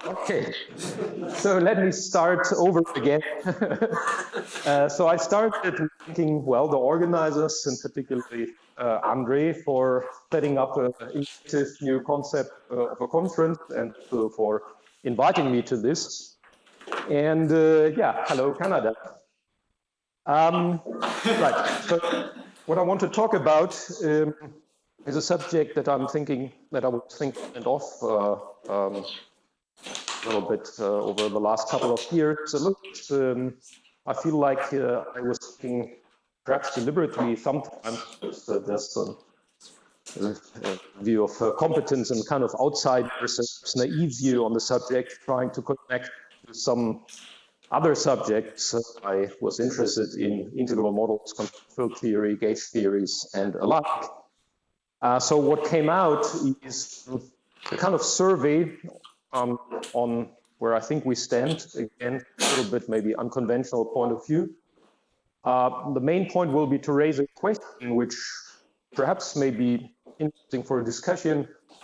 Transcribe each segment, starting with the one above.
Okay, so let me start over again. So I started thanking, well, the organizers, and particularly Andre, for setting up an innovative new concept of a conference and for inviting me to this. And yeah, hello, Canada. Right, so what I want to talk about is a subject that I'm thinking, that I was thinking of a little bit over the last couple of years. I feel like I was thinking, perhaps deliberately, sometimes there's a view of competence and kind of outside versus naive view on the subject, trying to connect with some other subjects. I was interested in integral models, field theory, gauge theories, and alike. So what came out is a kind of survey on where I think we stand, again, a little bit maybe unconventional point of view. The main point will be to raise a question which perhaps may be interesting for a discussion,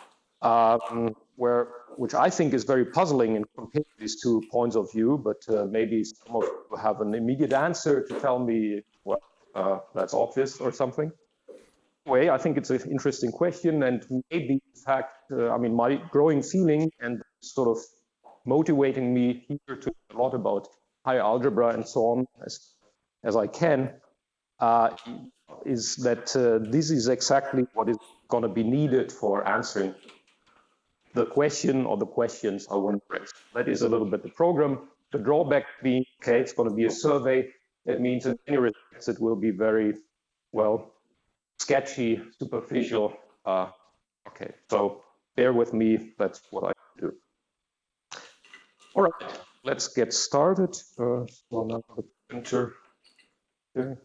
which I think is very puzzling in comparing these two points of view, but maybe some of you have an immediate answer to tell me, well, that's obvious or something. Anyway, I think it's an interesting question, and maybe, in fact, I mean, my growing feeling and sort of motivating me here to a lot about higher algebra and so on as I can, is that this is exactly what is going to be needed for answering the question or the questions I want to raise. That is a little bit the program. The drawback being, okay, it's going to be a survey. That means in many respects it will be very, well, sketchy, superficial. Okay, so bear with me, that's what I do. All right, let's get started. So now the printer. Okay.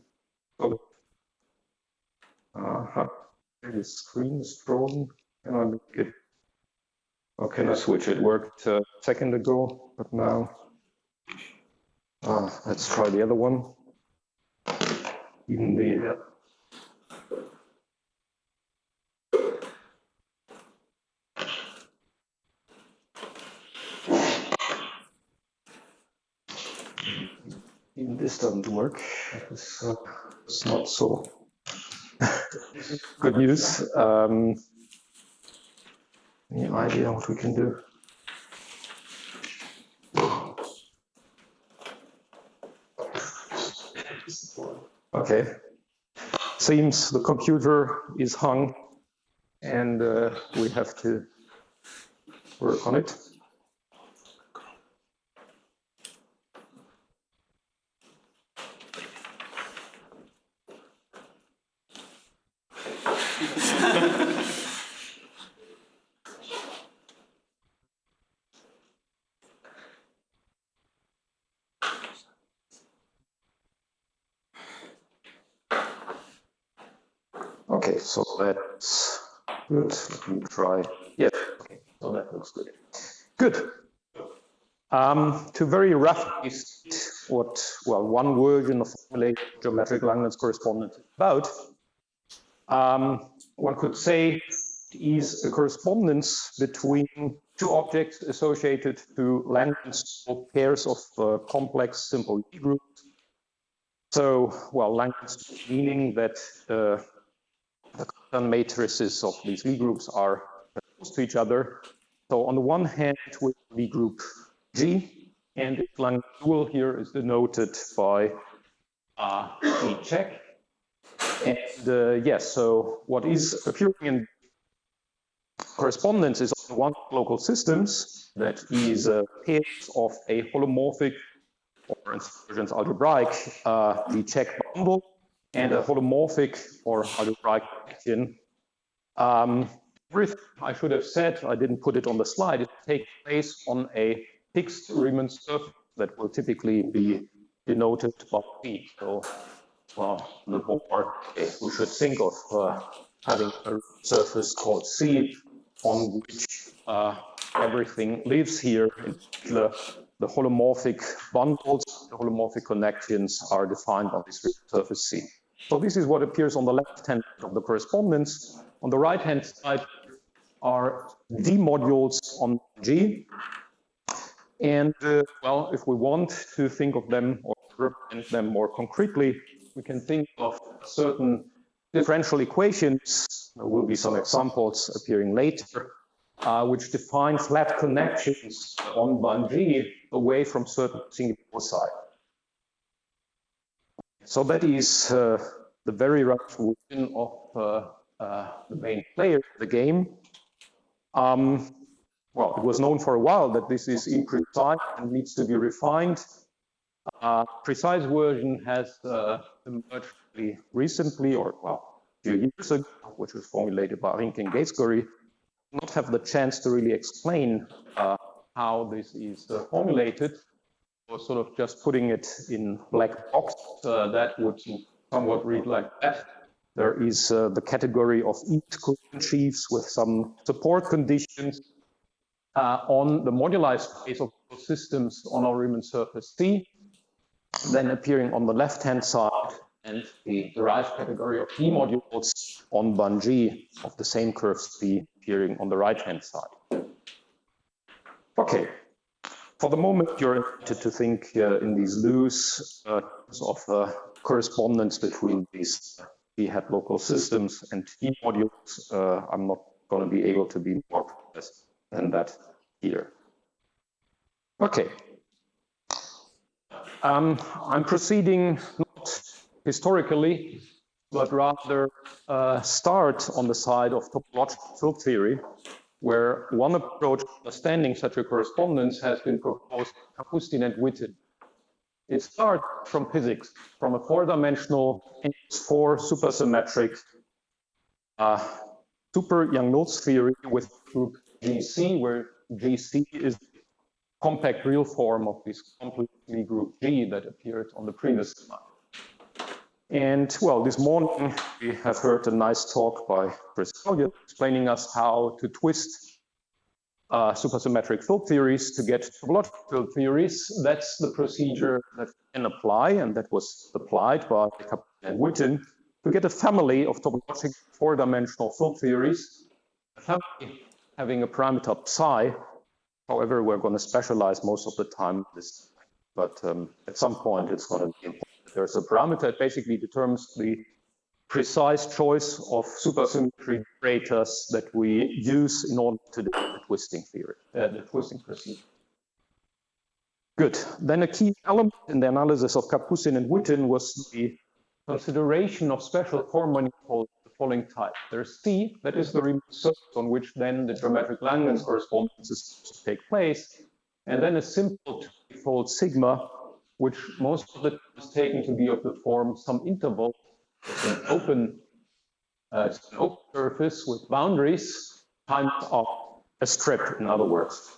The screen is frozen. Can I make it? Oh, can I switch? It worked a second ago, but now let's try the other one. Even the even this doesn't work. It's not so good news. Any idea what we can do? Okay. Seems the computer is hung and we have to work on it. Okay, so that's good. Let me try. Yes, okay, so that looks good. Good. To very roughly state what, well, one version of formulated geometric Langlands correspondence is about, one could say it is a correspondence between two objects associated to Langlands pairs of complex simple Lie groups. So, well, Langlands meaning that the matrices of these Lie groups are close to each other. So on the one hand, with Lie group G, and its Langlands dual here is denoted by E check. And yes, so what is appearing in correspondence is on one local systems that is pairs of a holomorphic or inversions algebraic Lie check bundle and a holomorphic or algebraic connection. Everything I should have said, I didn't put it on the slide, it takes place on a fixed Riemann surface that will typically be denoted by C. So, well, the more we should think of having a surface called C on which everything lives here. In particular, the holomorphic bundles, the holomorphic connections are defined by this surface C. So this is what appears on the left-hand side of the correspondence. On the right-hand side are D modules on G. And well, if we want to think of them or represent them more concretely, we can think of certain differential equations. There will be some examples appearing later, which define flat connections on Bun-G away from certain singular loci. So that is the very rough version of the main player of the game. Well, it was known for a while that this is imprecise and needs to be refined. Precise version has emerged really recently, or well, a few years ago, which was formulated by Rinke and Gaisgary. Not have the chance to really explain how this is formulated, or sort of just putting it in black box. That would somewhat read like that. There is the category of eat sheaves with some support conditions on the moduli space of those systems on our Riemann surface C, then appearing on the left-hand side, and the derived category of D modules on Bun-G of the same curve C appearing on the right-hand side. Okay, for the moment you're invited to think in these loose of correspondence between these D-hat local systems and D modules. I'm not going to be able to be more precise than that here. Okay. I'm proceeding not historically, but rather start on the side of topological field theory, where one approach to understanding such a correspondence has been proposed by Kapustin and Witten. It starts from physics, from a four-dimensional N-4 supersymmetric super Yang-Mills theory with group GC, where GC is the compact real form of this completely group G that appeared on the previous slide. And well, this morning we have heard a nice talk by Chris Elliott explaining us how to twist supersymmetric field theories to get topological field theories. That's the procedure that can apply, and that was applied by Kapustin and Witten to get a family of topological four-dimensional field theories, a family having a parameter psi. However, we're going to specialize most of the time in this, but at some point it's going to be important. There's a parameter that basically determines the precise choice of supersymmetry operators that we use in order to do the twisting theory, the twisting procedure. Good. Then a key element in the analysis of Kapustin and Witten was the consideration of special form manifolds of the following type. There's C, that is the Riemann surface on which then the geometric Langlands correspondences take place, and then a simple two-fold sigma, which most of the time is taken to be of the form some interval. It's an open surface with boundaries times of a strip, in other words.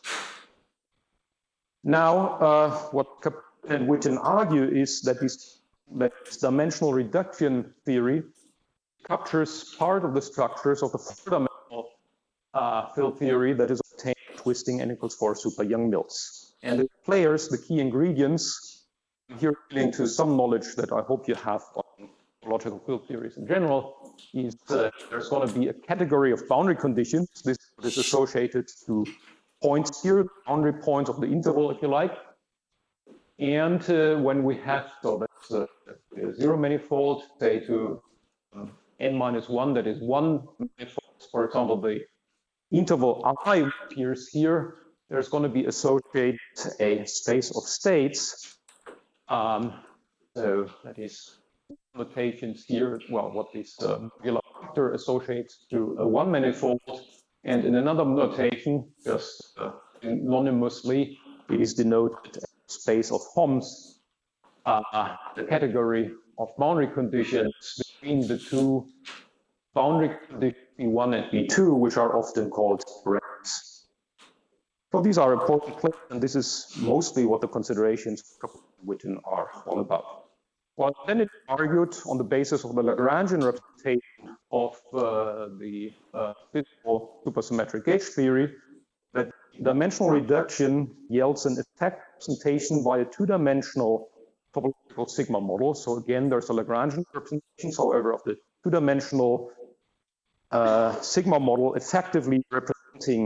Now, what Kapustin and Witten argue is that this dimensional reduction theory captures part of the structures of the four-dimensional field theory that is obtained by twisting n equals 4 super Yang-Mills. And the players, the key ingredients, here appealing to some knowledge that I hope you have on logical field theories in general, is there's going to be a category of boundary conditions. This is associated to points here, boundary points of the interval, if you like. And when we have, so that's a zero manifold, say to n-1, that is one manifold, for example, the interval I appears here, there's going to be associated a space of states. So that is notations here, well, what this modular factor associates to a one manifold, and in another notation, just anonymously, it is denoted as space of Homs, the category of boundary conditions between the two boundary conditions B1 and B2, which are often called rings. So these are important claims, and this is mostly what the considerations of Witten are all about. Well, then it argued on the basis of the Lagrangian representation of the physical supersymmetric gauge theory that dimensional reduction yields an effect representation by a two-dimensional topological sigma model. So again, there's a Lagrangian representation, however, of the two-dimensional sigma model effectively representing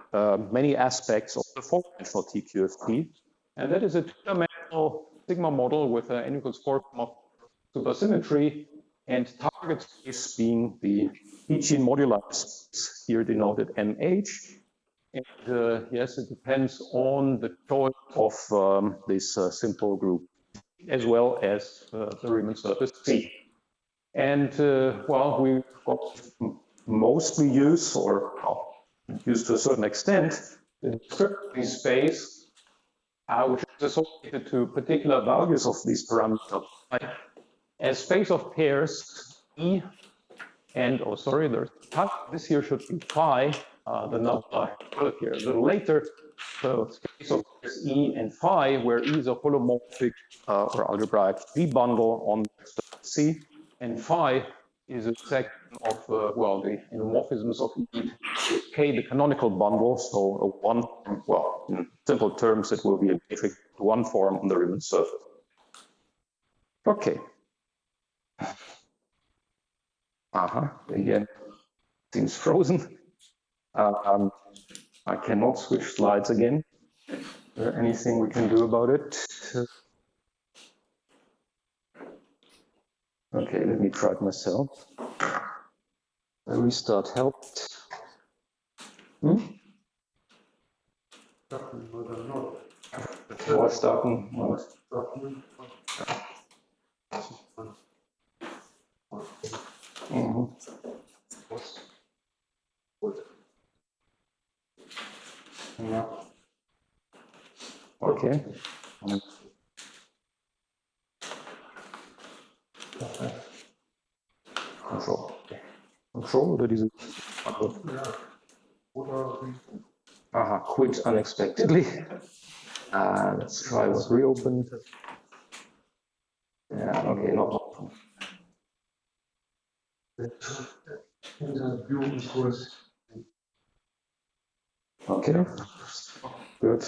many aspects of the four-dimensional TQFT, and that is a two-dimensional sigma model with an n equals 4 supersymmetry, and target space being the Hitchin moduli space, here denoted MH. And yes, it depends on the choice of this simple group, as well as the Riemann surface C. And well, we got mostly use, or use to a certain extent, the descriptive space, which is associated to particular values of these parameters. As space of pairs E and, oh sorry, there's this here should be phi, the number I put here a little later. So space of pairs E and phi, where E is a holomorphic or algebraic G bundle on C, and phi is a section of, well, the endomorphisms of E, K, the canonical bundle, so a one, well, in simple terms, it will be a matrix one form on the Riemann surface. Okay. Again, seems frozen. I cannot switch slides again. Is there anything we can do about it? Okay, let me try it myself. The restart helped. Starten. Ja. Okay. Control oder diese? Aha, quit unexpectedly. Let's try with reopen. Yeah, okay, not open. Okay, good.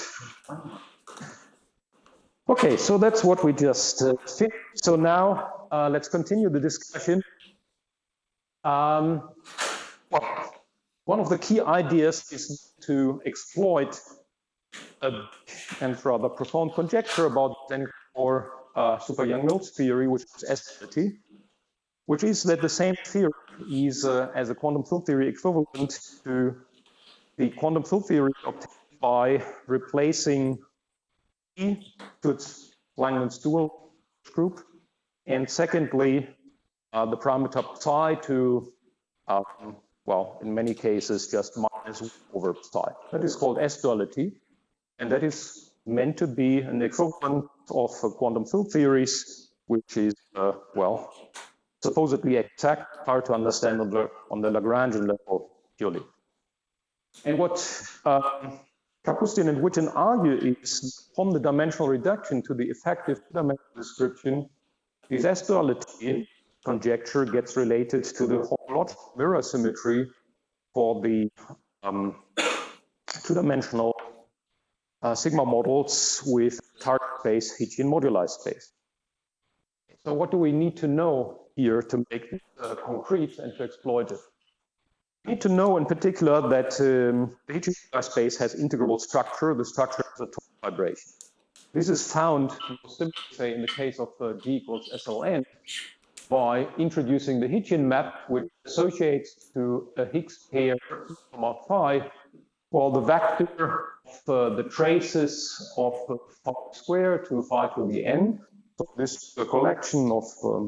Okay, so that's what we just finished. So now let's continue the discussion. Well, one of the key ideas is to exploit and rather profound conjecture about Zen or super Yang-Mills theory, which is S-duality, which is that the same theory is, as a quantum field theory, equivalent to the quantum field theory obtained by replacing E to its Langland's dual group, and secondly, the parameter psi to, well, in many cases, just minus over psi. That is called S-duality, and that is meant to be an equivalent of quantum field theories, which is, well, supposedly exact, hard to understand on the Lagrangian level purely. And what Kapustin and Witten argue is, upon the dimensional reduction to the effective dimensional description, this S-duality conjecture gets related to the homological mirror symmetry for the two-dimensional sigma models with target space, Hitchin moduli space. So what do we need to know here to make this concrete and to exploit it? We need to know in particular that the Hitchin moduli space has integrable structure. The structure is a total vibration. This is found, simply say, in the case of G equals SLN, by introducing the Hitchin map, which associates to a Higgs pair comma phi, well, the vector of the traces of phi squared to phi to the n. So this is a collection of,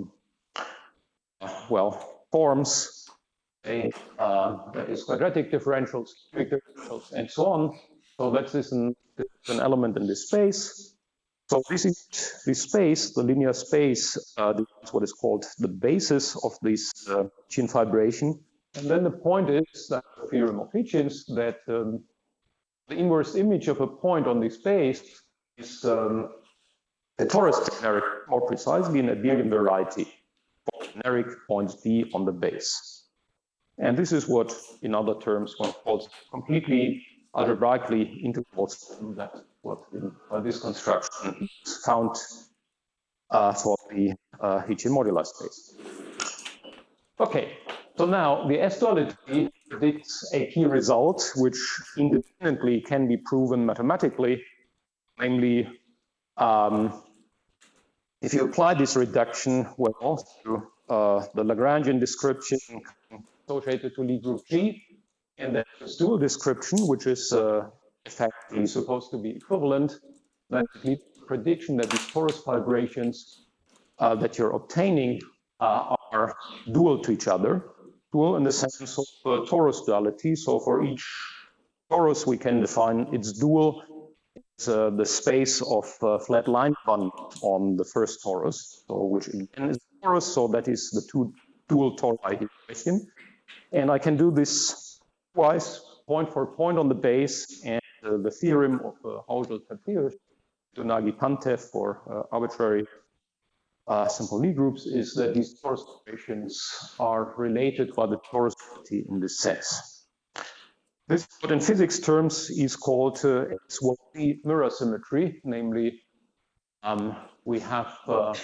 well, forms, that is quadratic differentials, cubic differentials, and so on. So that's an element in this space. So this is the space, the linear space, is what is called the basis of this Hitchin vibration. And then the point is that the theorem of Hitchins that the inverse image of a point on this space is a torus generic, more precisely an abelian variety for generic points B on the base. And this is what, in other terms, one calls completely algebraically integrable system. That's what in this construction is found for the Hitchin moduli space. Okay, so now the S-duality predicts a key result, which independently can be proven mathematically, namely, if you apply this reduction, well, to the Lagrangian description associated to Lie group G, and then this dual description, which is effectively supposed to be equivalent, that leads to the prediction that these torus vibrations that you're obtaining are dual to each other. Dual in the sense of torus duality. So for each torus, we can define its dual as the space of flat line bundles on the first torus, so which again is torus. So that is the two dual tori equation. And I can do this twice, point for point on the base, and the theorem of Hausdorff-Tapir to Nagy-Pantev for arbitrary simple Lie groups is that these torus equations are related by the torus property in this sense. This, what in physics terms is called X-Y mirror symmetry, namely, we have,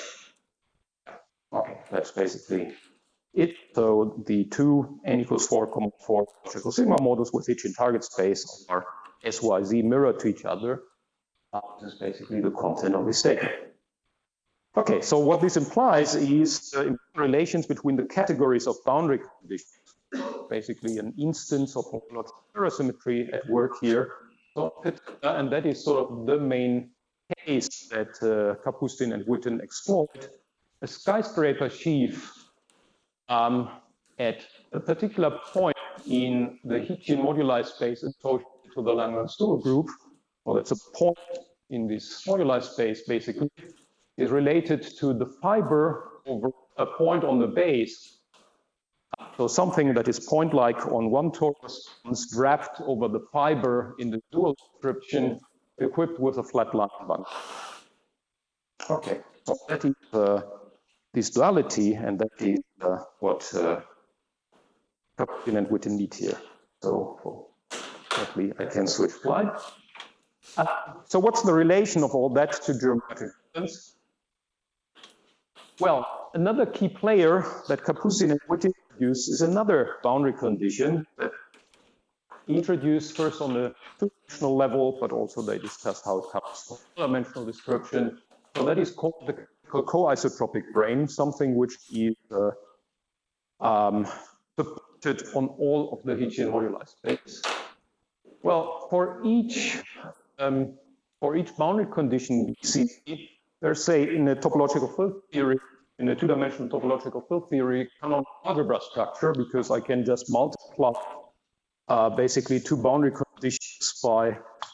okay, that's basically it. So the two n equals 4, 4 logical sigma models with each in target space are SYZ mirror to each other. This is basically the content of this statement. Okay, so what this implies is relations between the categories of boundary conditions, basically an instance of homological mirror symmetry at work here. So, and that is sort of the main case that Kapustin and Witten exploit. A skyscraper sheaf at a particular point in the Hitchin moduli space associated to the Langlands-Stuhl group, well, that's a point in this moduli space basically, is related to the fiber over a point on the base. So something that is point-like on one torus is wrapped over the fiber in the dual description equipped with a flat line bundle. Okay, so that is this duality, and that is what Kapustin and Witten need here. So hopefully I can switch slide. So what's the relation of all that to geometric distance? Well, another key player that Kapustin and Witten introduced is another boundary condition that introduced first on the two-dimensional level, but also they discuss how it comes from four-dimensional description. So that is called the co-isotropic brane, something which is supported on all of the Hitchin moduli space. Well, for each boundary condition BC, there's, say, in a topological field theory, in a two-dimensional topological field theory, canonical algebra structure, because I can just multiply basically two boundary conditions by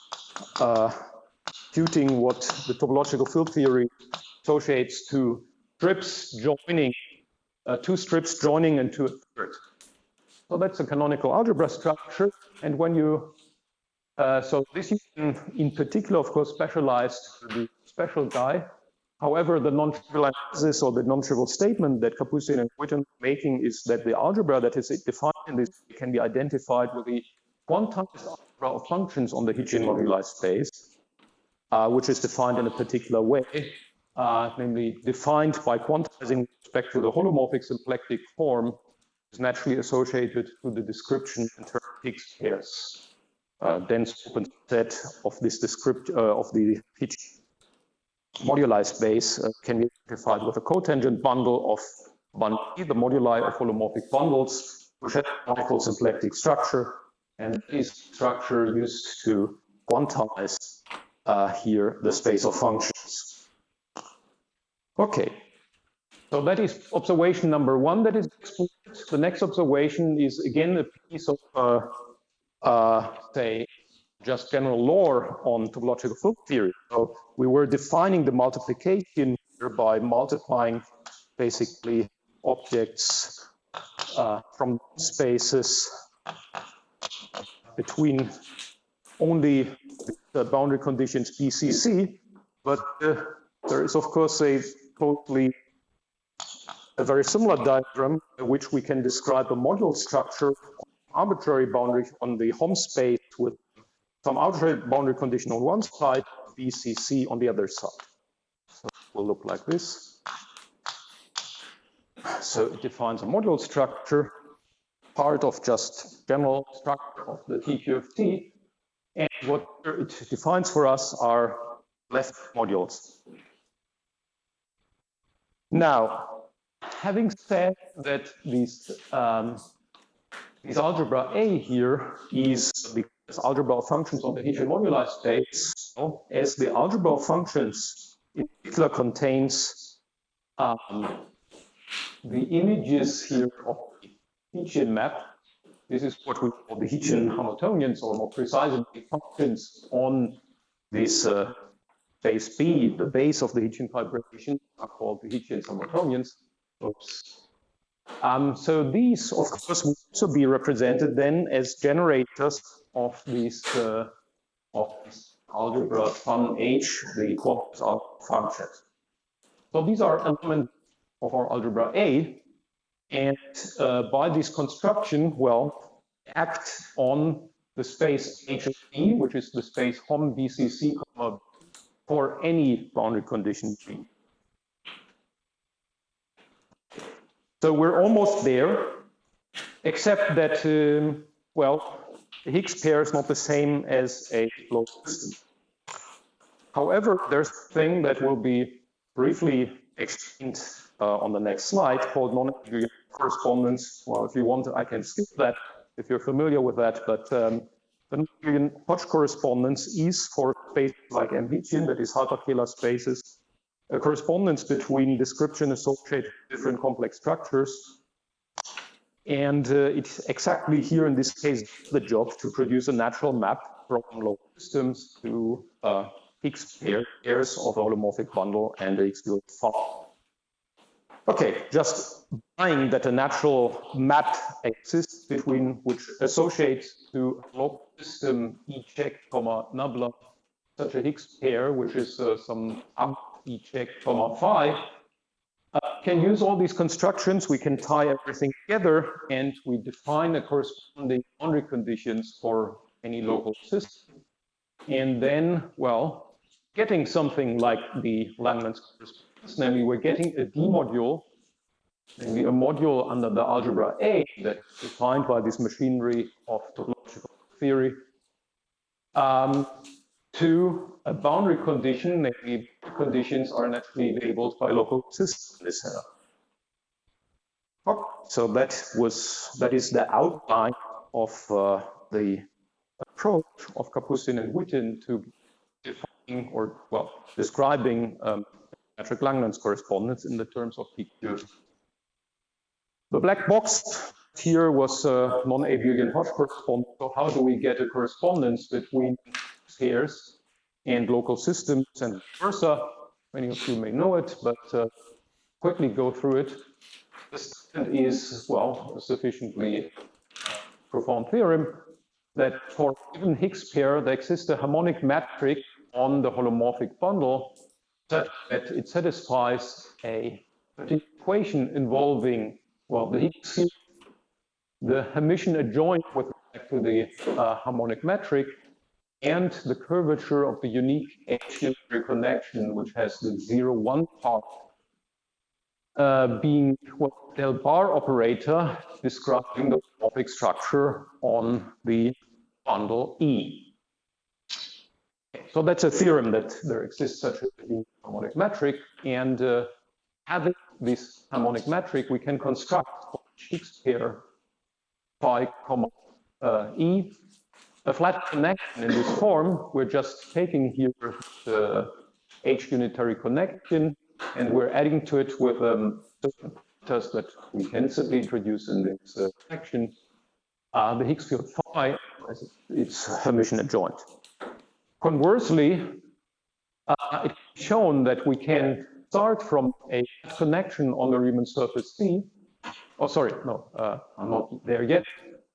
computing what the topological field theory associates to strips joining, two strips joining into a third. So that's a canonical algebra structure, and when you so this is in particular, of course, specialized to the special guy. However, the non-trivial analysis or the non-trivial statement that Kapustin and Witten are making is that the algebra that is defined in this can be identified with the quantized algebra of functions on the Hitchin moduli space, which is defined in a particular way, namely defined by quantizing with respect to the holomorphic symplectic form is naturally associated to the description in terms of Higgs pairs. Dense open set of this of the Hitchin moduli space can be identified with a cotangent bundle of the moduli of holomorphic bundles, which have a canonical symplectic structure, and this structure used to quantize here the space of functions. Okay, so that is observation number one that is explored. The next observation is again a piece of say, just general lore on topological field theory. So we were defining the multiplication here by multiplying basically objects from spaces between only the boundary conditions BCC, but there is of course a very similar diagram in which we can describe a module structure arbitrary boundary on the Hom space with some arbitrary boundary condition on one side, BCC on the other side. So it will look like this. So it defines a module structure part of just general structure of the TQFT. And what it defines for us are left modules. Now, having said that this algebra A here is this algebra of functions on the Hitchin moduli space, as the algebra of functions in particular contains the images here of the Hitchin map. This is what we call the Hitchin Hamiltonians, or more precisely, functions on this base B, the base of the Hitchin vibration, are called the Hitchin Hamiltonians. Oops. So these, of course, will also be represented then as generators of these algebra fun H, the quantized algebra functions. So these are elements of our algebra A, and by this construction, well, act on the space H of B, which is the space Hom BCC for any boundary condition G. So we're almost there, except that, well, the Higgs pair is not the same as a local system. However, there's a thing that will be briefly explained on the next slide called non-Abelian correspondence. Well, if you want, I can skip that if you're familiar with that, but the non-Abelian Hodge correspondence is for spaces like M-Hitchin, that is hyperkähler spaces, a correspondence between description associated with different complex structures. And it's exactly here in this case the job to produce a natural map from local systems to Higgs pairs of a holomorphic bundle and the Higgs field phi. Okay, just buying that a natural map exists between which associates to a local system E check, nabla, such a Higgs pair, which is some E check, phi, can use all these constructions. We can tie everything together, and we define the corresponding boundary conditions for any local system. And then, well, getting something like the Langlands correspondence, namely we're getting a D module, namely a module under the algebra A that's defined by this machinery of topological theory, to a boundary condition, namely conditions are naturally labeled by local systems. So that is the outline of the approach of Kapustin and Witten to defining or, well, describing metric Langlands correspondence in the terms of PQ. The black box here was non-abelian Hodge correspondence. So how do we get a correspondence between pairs and local systems and vice versa? Many of you may know it, but quickly go through it. The second is, well, a sufficiently profound theorem that for a given Higgs pair, there exists a harmonic metric on the holomorphic bundle such that it satisfies a equation involving, well, the Higgs field, the Hermitian adjoint with respect to the harmonic metric, and the curvature of the unique H-unitary connection, which has the 0-1 part, being what del bar operator describing the holomorphic structure on the bundle E. So that's a theorem that there exists such a harmonic metric, and having this harmonic metric, we can construct Higgs pair phi, E, a flat connection in this form. We're just taking here the H-unitary connection, and we're adding to it with certain factors that we can simply introduce in this connection. The Higgs field phi, its Hermitian adjoint. Conversely, it's shown that we can start from a connection on the Riemann surface C. Oh, sorry, no, I'm not there yet.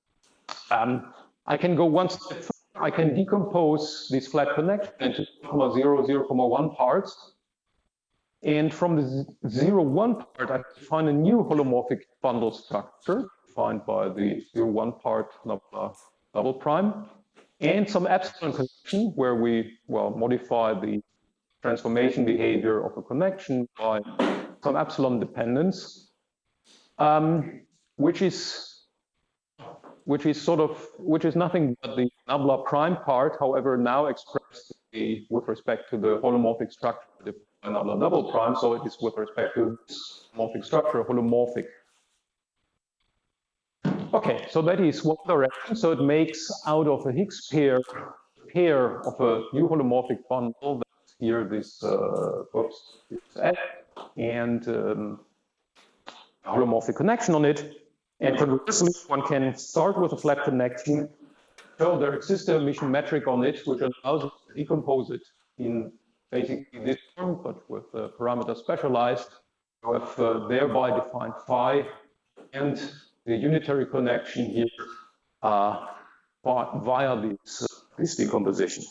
I can go one step further. I can decompose this flat connection into 0, 0,1 parts. And from the 0,1 part, I define a new holomorphic bundle structure defined by the 0,1 part double prime, and some epsilon connection where we, well, modify the transformation behavior of a connection by some epsilon dependence, which is which is nothing but the nabla prime part, however, now expressed with respect to the holomorphic structure of the nabla double prime, so it is with respect to this holomorphic structure, holomorphic. Okay, so that is one direction. So it makes out of a Higgs pair of a new holomorphic bundle. That's here this F and a holomorphic connection on it. And conversely, one can start with a flat connection, show there exists a emission metric on it, which allows us to decompose it in basically this form, but with parameters specialized. We have thereby defined phi and the unitary connection here via this decomposition.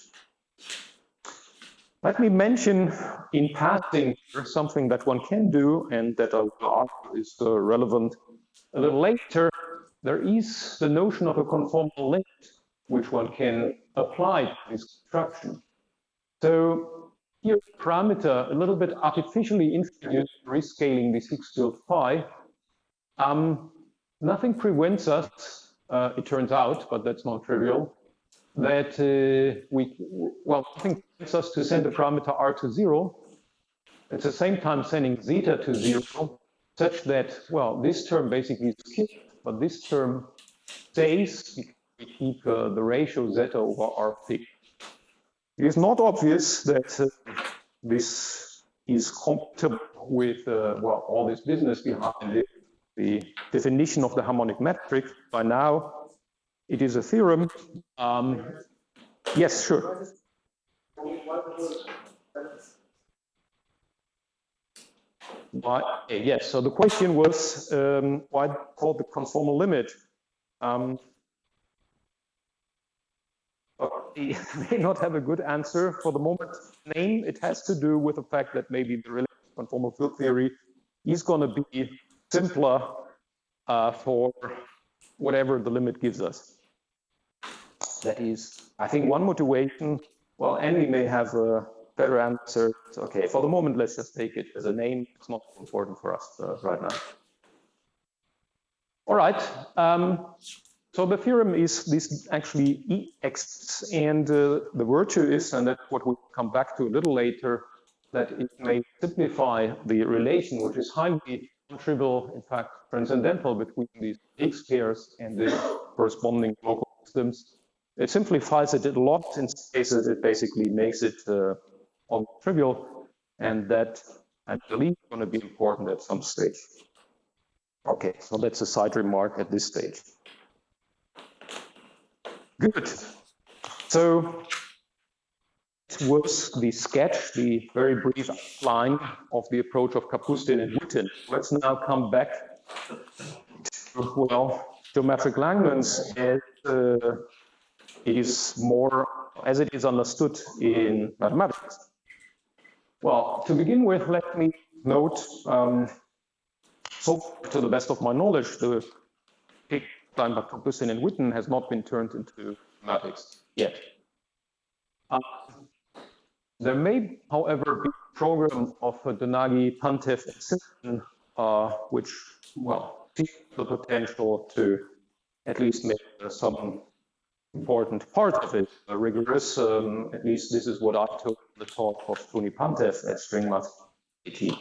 Let me mention in passing something that one can do and that I will argue is relevant a little later. There is the notion of a conformal limit, which one can apply to this construction. So here, parameter a little bit artificially introduced, rescaling this Higgs field phi. Nothing prevents us, it turns out, but that's not trivial, that nothing prevents us to send the parameter r to 0, at the same time sending zeta to 0, such that, well, this term basically is skipped, but this term stays. We keep the ratio zeta over r fixed. It is not obvious that this is compatible with, all this business behind it. The definition of the harmonic metric. By now, it is a theorem. Yes, sure. Yes, so the question was, why called the conformal limit? I may not have a good answer for the moment. Name, it has to do with the fact that maybe the related conformal field theory is going to be simpler for whatever the limit gives us. That is, I think, one motivation. Well, Andy may have a better answer. It's okay, for the moment, let's just take it as a name. It's not important for us right now. All right. So the theorem is this actually Ex, and the virtue is, and that's what we'll come back to a little later, that it may simplify the relation, which is highly non-trivial, in fact, transcendental between these Higgs pairs and the corresponding local systems. It simplifies it a lot. In some cases, it basically makes it almost trivial, and that, I believe, is going to be important at some stage. Okay, so that's a side remark at this stage. Good. So it was the sketch, the very brief outline of the approach of Kapustin and Witten. Let's now come back to, well, geometric Langlands as it is more, as it is understood in mathematics. Well, to begin with, let me note, so to the best of my knowledge, the line by Kapustin and Witten has not been turned into mathematics yet. There may, however, be a program of Donaghy, Pantev, and Simpson, which, well, sees the potential to at least make some important part of it rigorous. At least this is what I took in the talk of Tony Pantev at StringMath 18.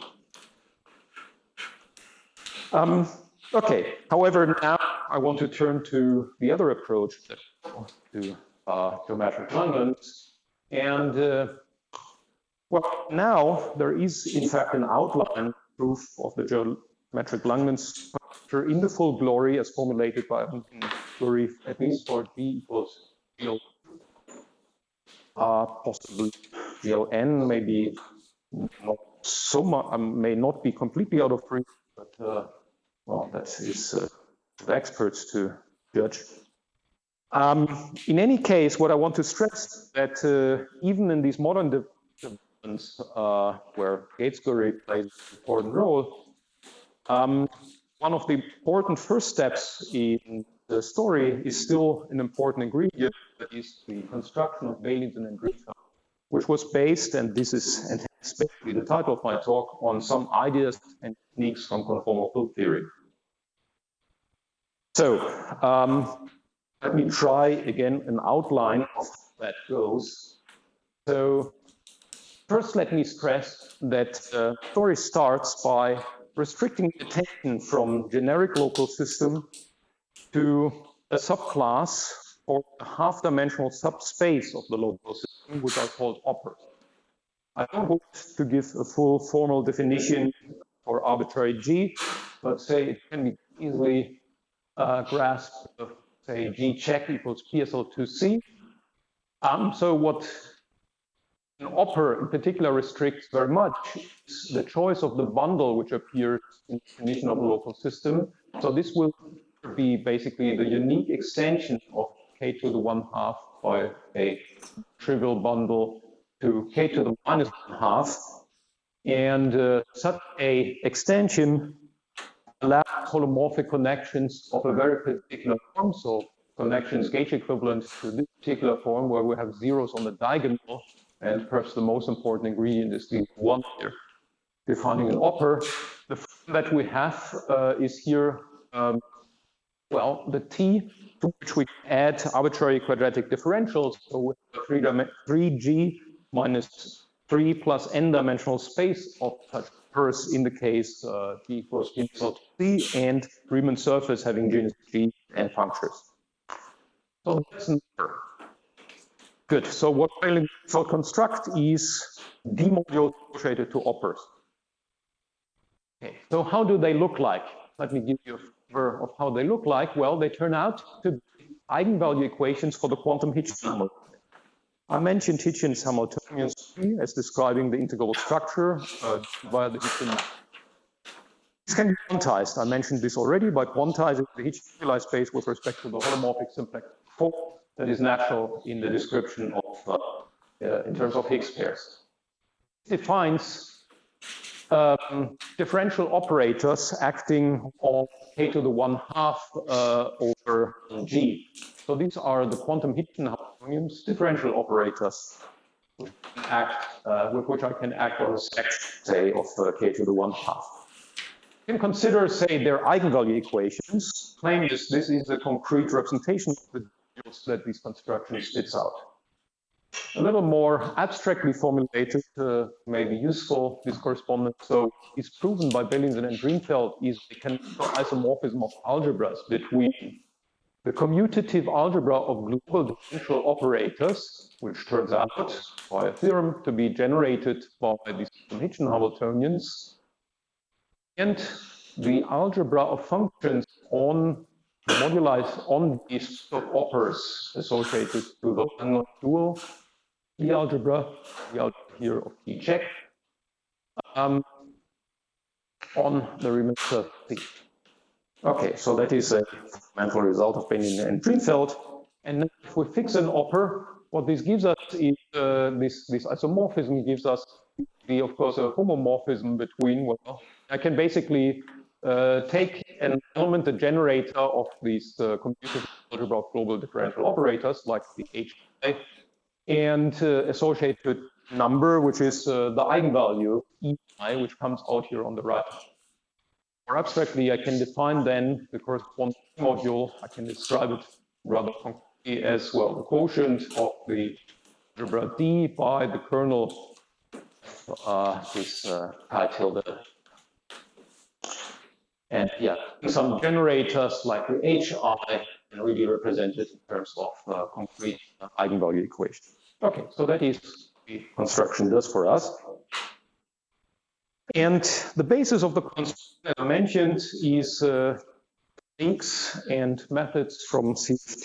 Okay, however, now I want to turn to the other approach, to geometric Langlands. And, well, now there is, in fact, an outline proof of the geometric Langlands structure in the full glory as formulated by Curie, at least for G equals GL, possibly GLN, maybe not so much, may not be completely out of reach, but well, that is for experts to judge. In any case, what I want to stress that even in these modern developments where Gates-Curie plays an important role, one of the important first steps in the story is still an important ingredient, that is the construction of Beilinson and Grisham, which was based, and this is and basically the title of my talk, on some ideas and techniques from conformal field theory. So, let me try again an outline of how that goes. So first, let me stress that the story starts by restricting attention from generic local system to a subclass or a half-dimensional subspace of the local system, which are called operas. I don't want to give a full formal definition for arbitrary G, but say it can be easily grasped, say G check equals PSL2C. So what an opera in particular restricts very much is the choice of the bundle which appears in the definition of a local system. So this will be basically the unique extension of k to the 1/2 by a trivial bundle to k to the -1/2. And such a extension allows holomorphic connections of a very particular form. So connections gauge equivalent to this particular form where we have zeros on the diagonal. And perhaps the most important ingredient is the 1 here. Defining an opera, the form that we have is here, well, the T to which we add arbitrary quadratic differentials. So with 3G minus 3 plus n-dimensional space of such operas in the case G equals G equals C and Riemann surface having genus G and functors. So that's an opera. Good. So what I shall construct is D-modules associated to operas. Okay. So how do they look like? Let me give you a flavor of how they look like. Well, they turn out to be eigenvalue equations for the quantum Hitchin Hamiltonian. I mentioned Hitchin's Hamiltonian as describing the integrable structure via the Hitchin map. This can be quantized. I mentioned this already by quantizing the Hitchin space with respect to the holomorphic simplex form that is natural in the description of, in terms of Higgs pairs. It defines differential operators acting on k to the 1/2 over G. So these are the quantum Hitchin Hamiltonians, differential operators, which act, with which I can act on a section, say, of k to the 1/2. You can consider, say, their eigenvalue equations. Claim this is a concrete representation of the that these constructions spits out. A little more abstractly formulated may be useful, this correspondence. So it's proven by Bellinson and Greenfeld is the canonical isomorphism of algebras between the commutative algebra of global differential operators, which turns out by a theorem to be generated by these Hitchin Hamiltonians, and the algebra of functions on modulized on these operas associated to the Langlands dual, the algebra here of T check, on the Riemann surface. Okay, so that is a fundamental result of Bellinson and Greenfeld. And if we fix an opera, what this gives us is this isomorphism gives us of course, a homomorphism between, well, I can basically take an element, the generator of these commutative algebra of global differential operators, like the HI, and associated number, which is the eigenvalue EI, which comes out here on the right. More abstractly, I can define then the corresponding module. I can describe it rather concretely as, well, the quotient of the algebra D by the kernel this pi tilde. And yeah, some generators like the HI can really represent it in terms of concrete eigenvalue equation. Okay, so that is the construction does for us. And the basis of the construction, as I mentioned, is techniques and methods from CFT.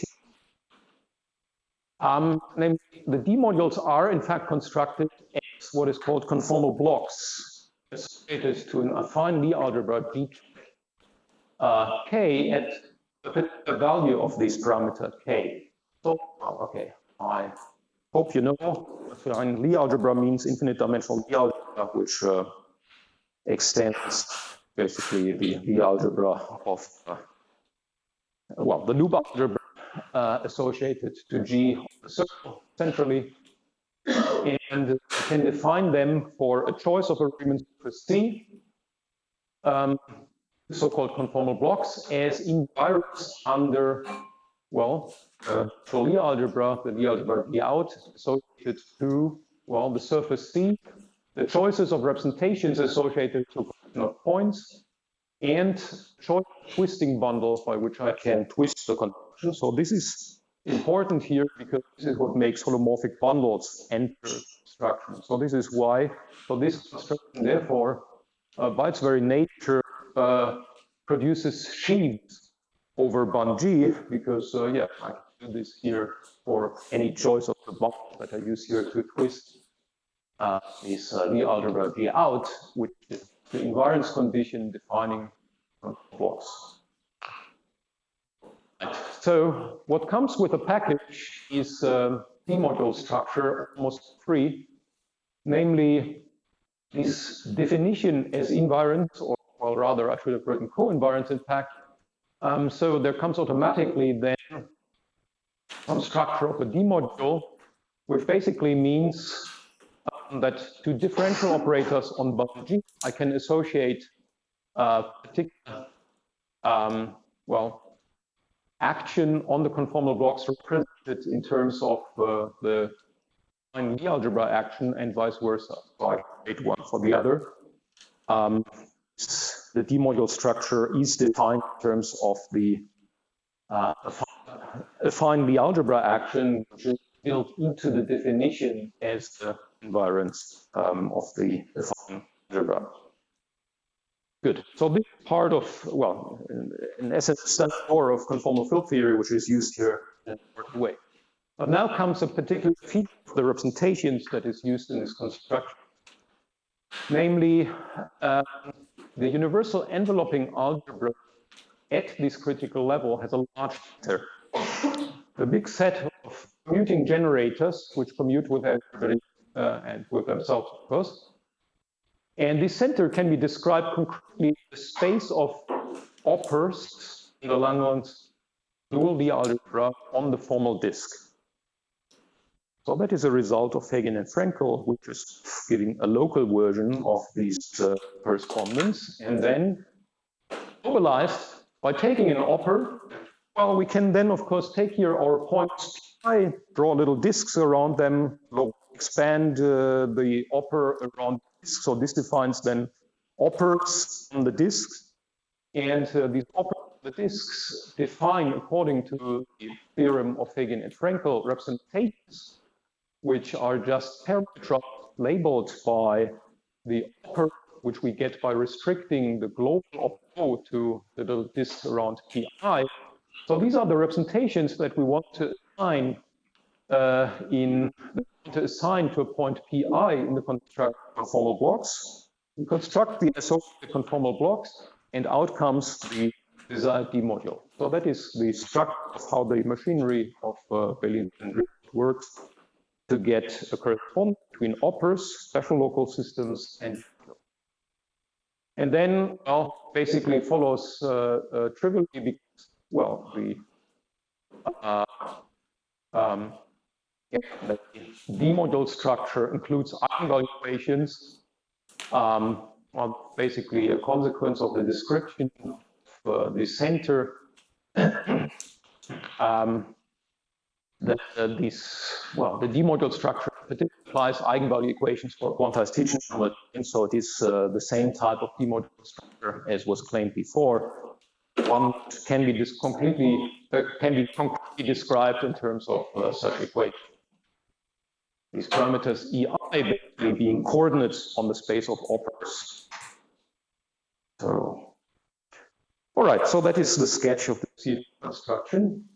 Namely, the D modules are in fact constructed as what is called conformal blocks associated to an affine Lie algebra G K at the value of this parameter K. So, okay, I hope you know affine Lie algebra means infinite dimensional Lie algebra, which extends basically the Lie algebra of, well, the loop algebra associated to G of the circle centrally, and can define them for a choice of a Riemann surface C, so-called conformal blocks, as invariants under, well, Lie algebra, the Lie algebra Lie out, associated to, well, the surface C, the choices of representations associated to a collection of points, and choice twisting bundle by which I can twist the construction. So this is important here because this is what makes holomorphic bundles enter construction. So this is why, so this construction therefore, by its very nature, produces sheaves over bund G, because yeah, I can do this here for any choice of the bundle that I use here to twist this Lie algebra G out, which is the invariance condition defining blocks. So what comes with a package is D-module structure, almost free, namely this definition as invariant, or well, rather I should have written co-invariant in fact. So there comes automatically then some structure of a D-module, which basically means that to differential operators on bund G, I can associate particular, well, action on the conformal blocks represented in terms of the Lie algebra action and vice versa. So I create one for the other. The D-module structure is defined in terms of the affine Lie algebra action, which is built into the definition as the invariance of the affine algebra. Good. So this part of, well, in essence, standard core of conformal field theory, which is used here in an important way. But now comes a particular feature of the representations that is used in this construction. Namely, the universal enveloping algebra at this critical level has a large center. A big set of commuting generators, which commute with everybody and with themselves, of course. And this center can be described concretely as the space of operas in the Langlands dual Lie algebra on the formal disk. So that is a result of Heggen and Frenkel, which is giving a local version of these correspondence, and then mobilized by taking an oper. Well, we can then, of course, take here our points, draw little disks around them, expand the oper around the disk. So this defines then opers on the disks, and these opers on the disks define, according to the theorem of Heggen and Frenkel, representations, which are just parameters labeled by the oper, which we get by restricting the global of O to the little disk around Pi. So these are the representations that we want to assign to a point Pi in the construct conformal blocks. We construct the associated conformal blocks, and out comes the desired D-module. So that is the structure of how the machinery of Belian works to get a correspondence between opers, special local systems, and then, well, basically follows trivially because, well, the D-module structure includes eigenvalue equations, well, basically a consequence of the description of the center. The D-module structure particularly applies eigenvalue equations for quantized teaching numbers, and so it is the same type of D-module structure as was claimed before. One can be concretely described in terms of such equations. These parameters EI basically being coordinates on the space of operas. So, all right, so that is the sketch of the C construction.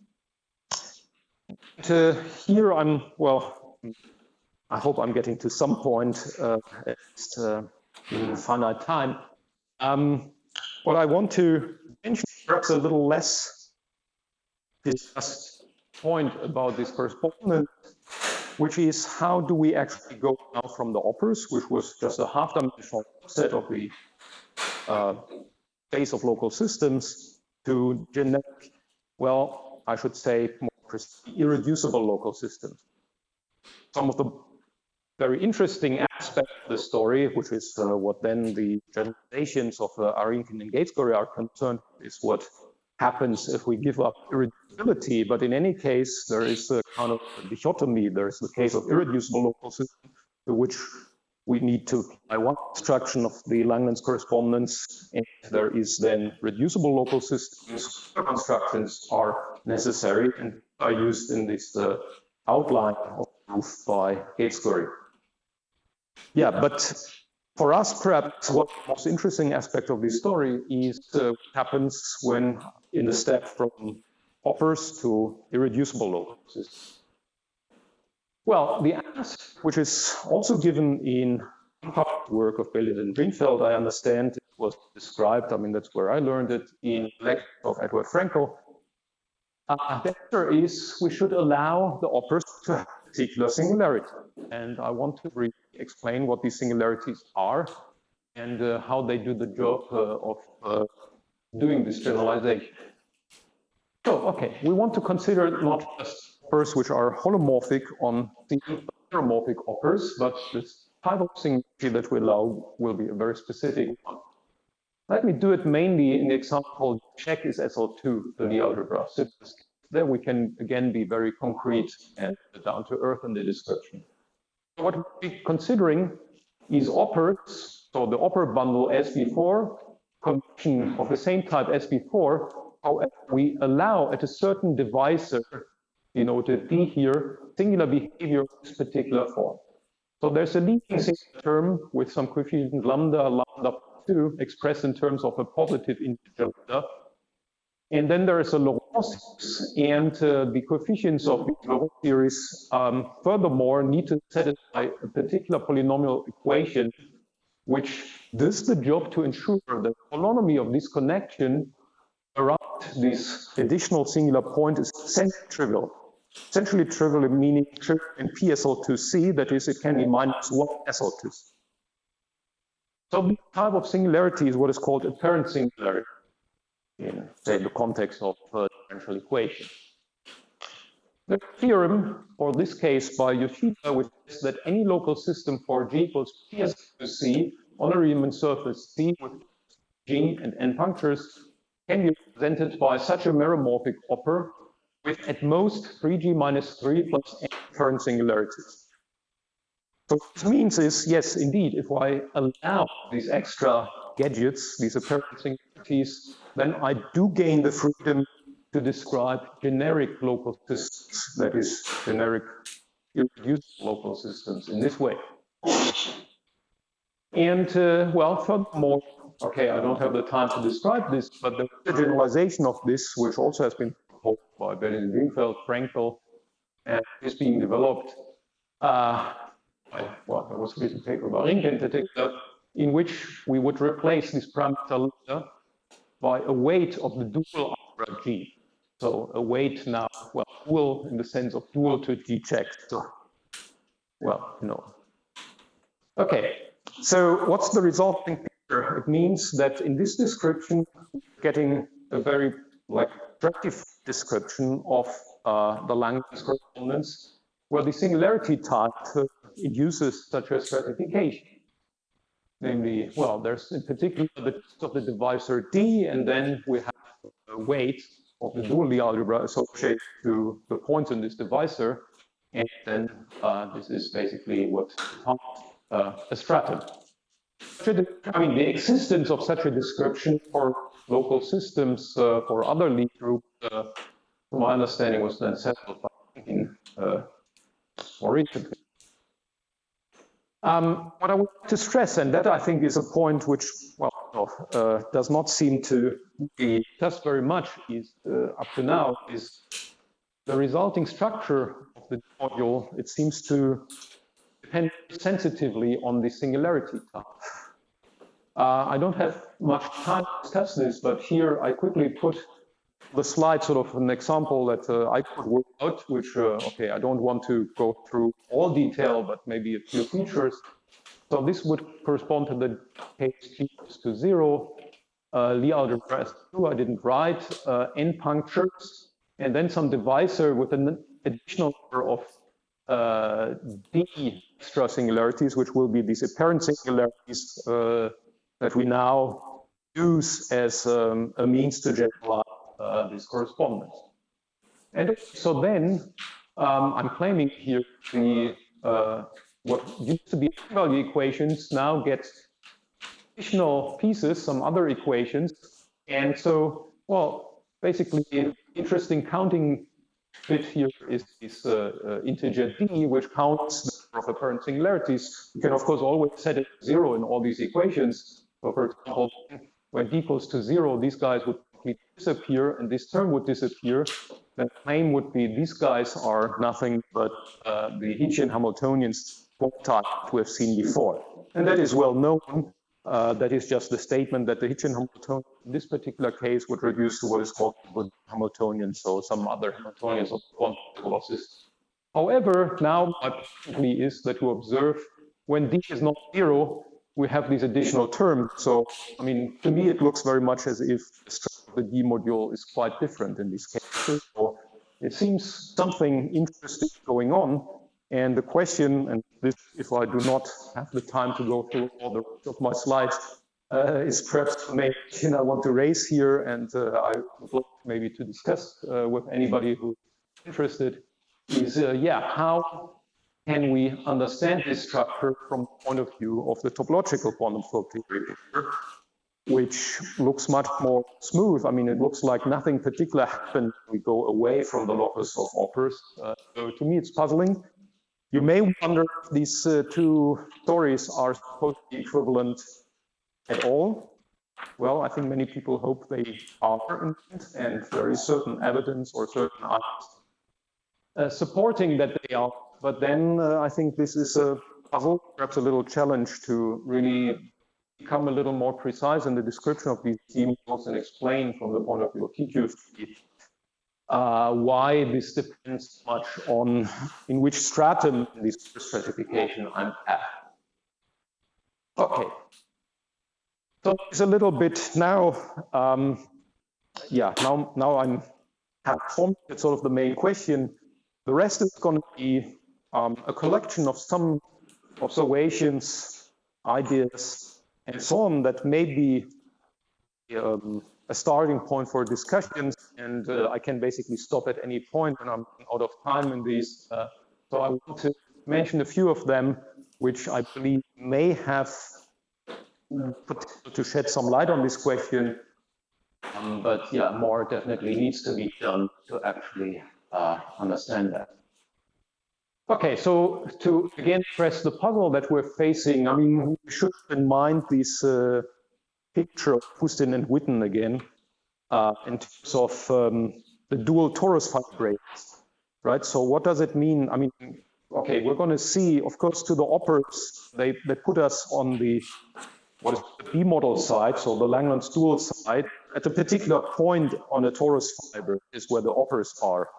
And, here I'm, well, I hope I'm getting to some point at least, in finite time. What I want to mention perhaps a little less discussed point about this correspondence, which is how do we actually go now from the operas, which was just a half-dimensional set of the space of local systems, to generic, well, I should say more irreducible local systems. Some of the very interesting aspects of the story, which is what then the generalizations of Arinkin and Gates-Goré are concerned, is what happens if we give up irreducibility, but in any case, there is a kind of dichotomy. There is the case of irreducible local systems, to which we need to apply one construction of the Langlands correspondence, and there is then reducible local systems. Other constructions are necessary and are used in this outline of the proof by Heytesbury. Yeah, but for us, perhaps what the most interesting aspect of this story is what happens when in the step from hoppers to irreducible local systems. Well, the answer, which is also given in work of Bellet and Greenfeld, I understand it was described, I mean, that's where I learned it, in the lecture of Edward Frankel. The answer is we should allow the hoppers to have a particular singularity. And I want to really explain what these singularities are and how they do the job of doing this generalization. So, okay, we want to consider not just hoppers which are holomorphic on the heteromorphic hoppers, but this type of singularity that we allow will be a very specific one. Let me do it mainly in the example check is SL2, the Lie algebra. So there we can again be very concrete and down to earth in the description. What we're considering is hoppers, so the hopper bundle as before, condition of the same type as before. However, we allow at a certain divisor, denoted D here, singular behavior of this particular form. So there's a leading singular term with some coefficient lambda 2 expressed in terms of a positive integer lambda. And then there is a Laurent, and the coefficients of the Laurent series furthermore need to satisfy a particular polynomial equation, which does the job to ensure that the polynomial of this connection around this additional singular point is essentially trivial. Essentially trivial meaning trivial in PSL2C, that is, it can be minus 1 SL2C. So this type of singularity is what is called apparent singularity in, say, the context of a differential equation. The theorem for this case by Yoshida, which is that any local system for G equals PSL2C on a Riemann surface C with G and N punctures can be represented by such a meromorphic hopper with at most 3G minus 3 plus n apparent singularities. So what this means is, yes, indeed, if I allow these extra gadgets, these apparent singularities, then I do gain the freedom to describe generic local systems, that is, generic irreducible local systems in this way. And, well, furthermore, okay, I don't have the time to describe this, but the generalization of this, which also has been proposed by Bellet and Greenfeld, Frankel, and is being developed, well, there was a recent paper by Rinke in particular, in which we would replace this parameter by a weight of the dual algebra G. So a weight now, well, dual in the sense of dual to G checked. So, well, Okay, so what's the resulting picture? It means that in this description, we're getting a very attractive description of the Langlands correspondence, where the singularity type induces such a stratification. Namely, well, there's in particular the test of the divisor D, and then we have a weight of the dual Lie algebra associated to the points in this divisor, and then this is basically what a stratum. I mean, the existence of such a description for local systems for other Lie groups, to my understanding, was then settled by thinking more recently. What I want to stress, and that I think is a point which, well, does not seem to be discussed very much is up to now, is the resulting structure of the module. It seems to depend sensitively on the singularity type. I don't have much time to discuss this, but here I quickly put the slide sort of an example that I could work out, which, okay, I don't want to go through all detail, but maybe a few features. So this would correspond to the case G equals to 0, Lie algebra S2, I didn't write, n punctures, and then some divisor with an additional number of D extra singularities, which will be these apparent singularities that we now use as a means to generalize this correspondence. And so then I'm claiming here the what used to be value equations now get additional pieces, some other equations. And so, well, basically, an interesting counting bit here is this integer d, which counts the number of apparent singularities. You can, of course, always set it to 0 in all these equations. So, for example, when d equals to 0, these guys would completely disappear, and this term would disappear. The claim would be these guys are nothing but the Hitchian Hamiltonians type we have seen before. And that is well known. That is just the statement that the Hitchian Hamiltonian in this particular case would reduce to what is called the Hamiltonian, so some other Hamiltonians of quantum systems. However, now my point is that to observe when d is not 0, we have these additional terms. So, I mean, to me, it looks very much as if the structure of the d module is quite different in these cases. So it seems something interesting going on. And the question, and this, if I do not have the time to go through all the rest of my slides, is perhaps the main question I want to raise here, and I would like maybe to discuss with anybody who's interested, is, yeah, how can we understand this structure from the point of view of the topological quantum field theory, which looks much more smooth. I mean, it looks like nothing particular happened when we go away from the locus of Oppers. So to me, it's puzzling. You may wonder if these two stories are supposed to be equivalent at all. Well, I think many people hope they are, and there is certain evidence or certain evidence supporting that they are. But then I think this is a puzzle, perhaps a little challenge to really become a little more precise in the description of these models and explain from the point of view of TQFT why this depends much on in which stratum in this stratification I'm at. Okay. So it's a little bit now, yeah, now I'm have formulated sort of the main question. The rest is going to be a collection of some observations, ideas, and so on that may be a starting point for discussions, and I can basically stop at any point when I'm out of time in these. So I want to mention a few of them, which I believe may have potential to shed some light on this question. But yeah, more definitely needs to be done to actually understand that. Okay, so to again stress the puzzle that we're facing, I mean, we should have in mind this picture of Kapustin and Witten again, in terms of the dual torus fibrates, right? So what does it mean? I mean, okay, we're going to see, of course, to the Oppers, they put us on the, what is the B model side, so the Langlands dual side, at a particular point on a torus fiber is where the Oppers are.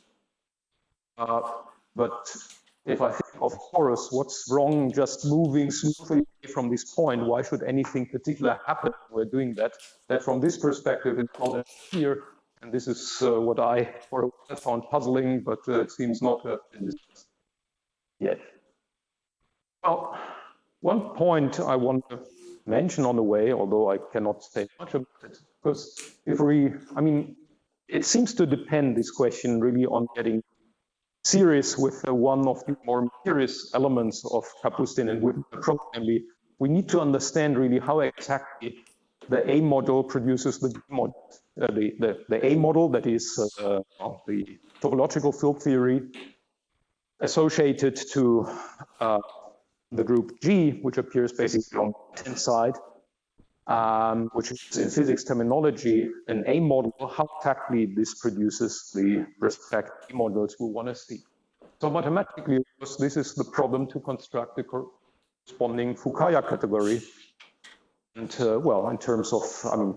But if I think of torus, what's wrong just moving smoothly from this point? Why should anything particular happen when we're doing that? That from this perspective, it's not clear. And this is what I for a while found puzzling, but it seems not to have been discussed yet. Well, one point I want to mention on the way, although I cannot say much about it, because if we, I mean, it seems to depend, this question, really on getting serious with one of the more mysterious elements of Kapustin and Witten approach, namely, we need to understand really how exactly the A model produces the B model. The A model, that is the topological field theory associated to the group G, which appears basically on the left-hand side, which is in physics terminology, an A model, how exactly this produces the respective models we want to see. So mathematically, of course, this is the problem to construct the corresponding Fukaya category. And well, in terms of, I mean,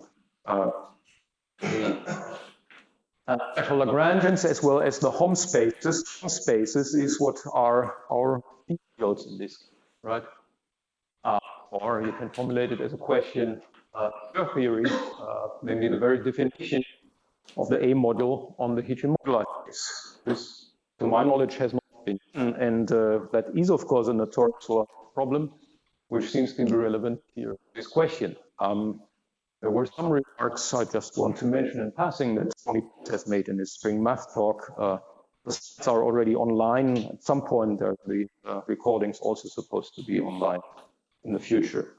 special Lagrangians as well as the Hom spaces. Hom spaces is what are our fields in this, right? Or you can formulate it as a question, theory, namely the very definition of the A model on the Hitchian moduli space. This, to my knowledge, has not been. And that is, of course, a notorious problem, which seems to be relevant here. This question. There were some remarks I just want to mention in passing that Tony has made in his spring math talk. The slides are already online. At some point, the recording's also supposed to be online in the future.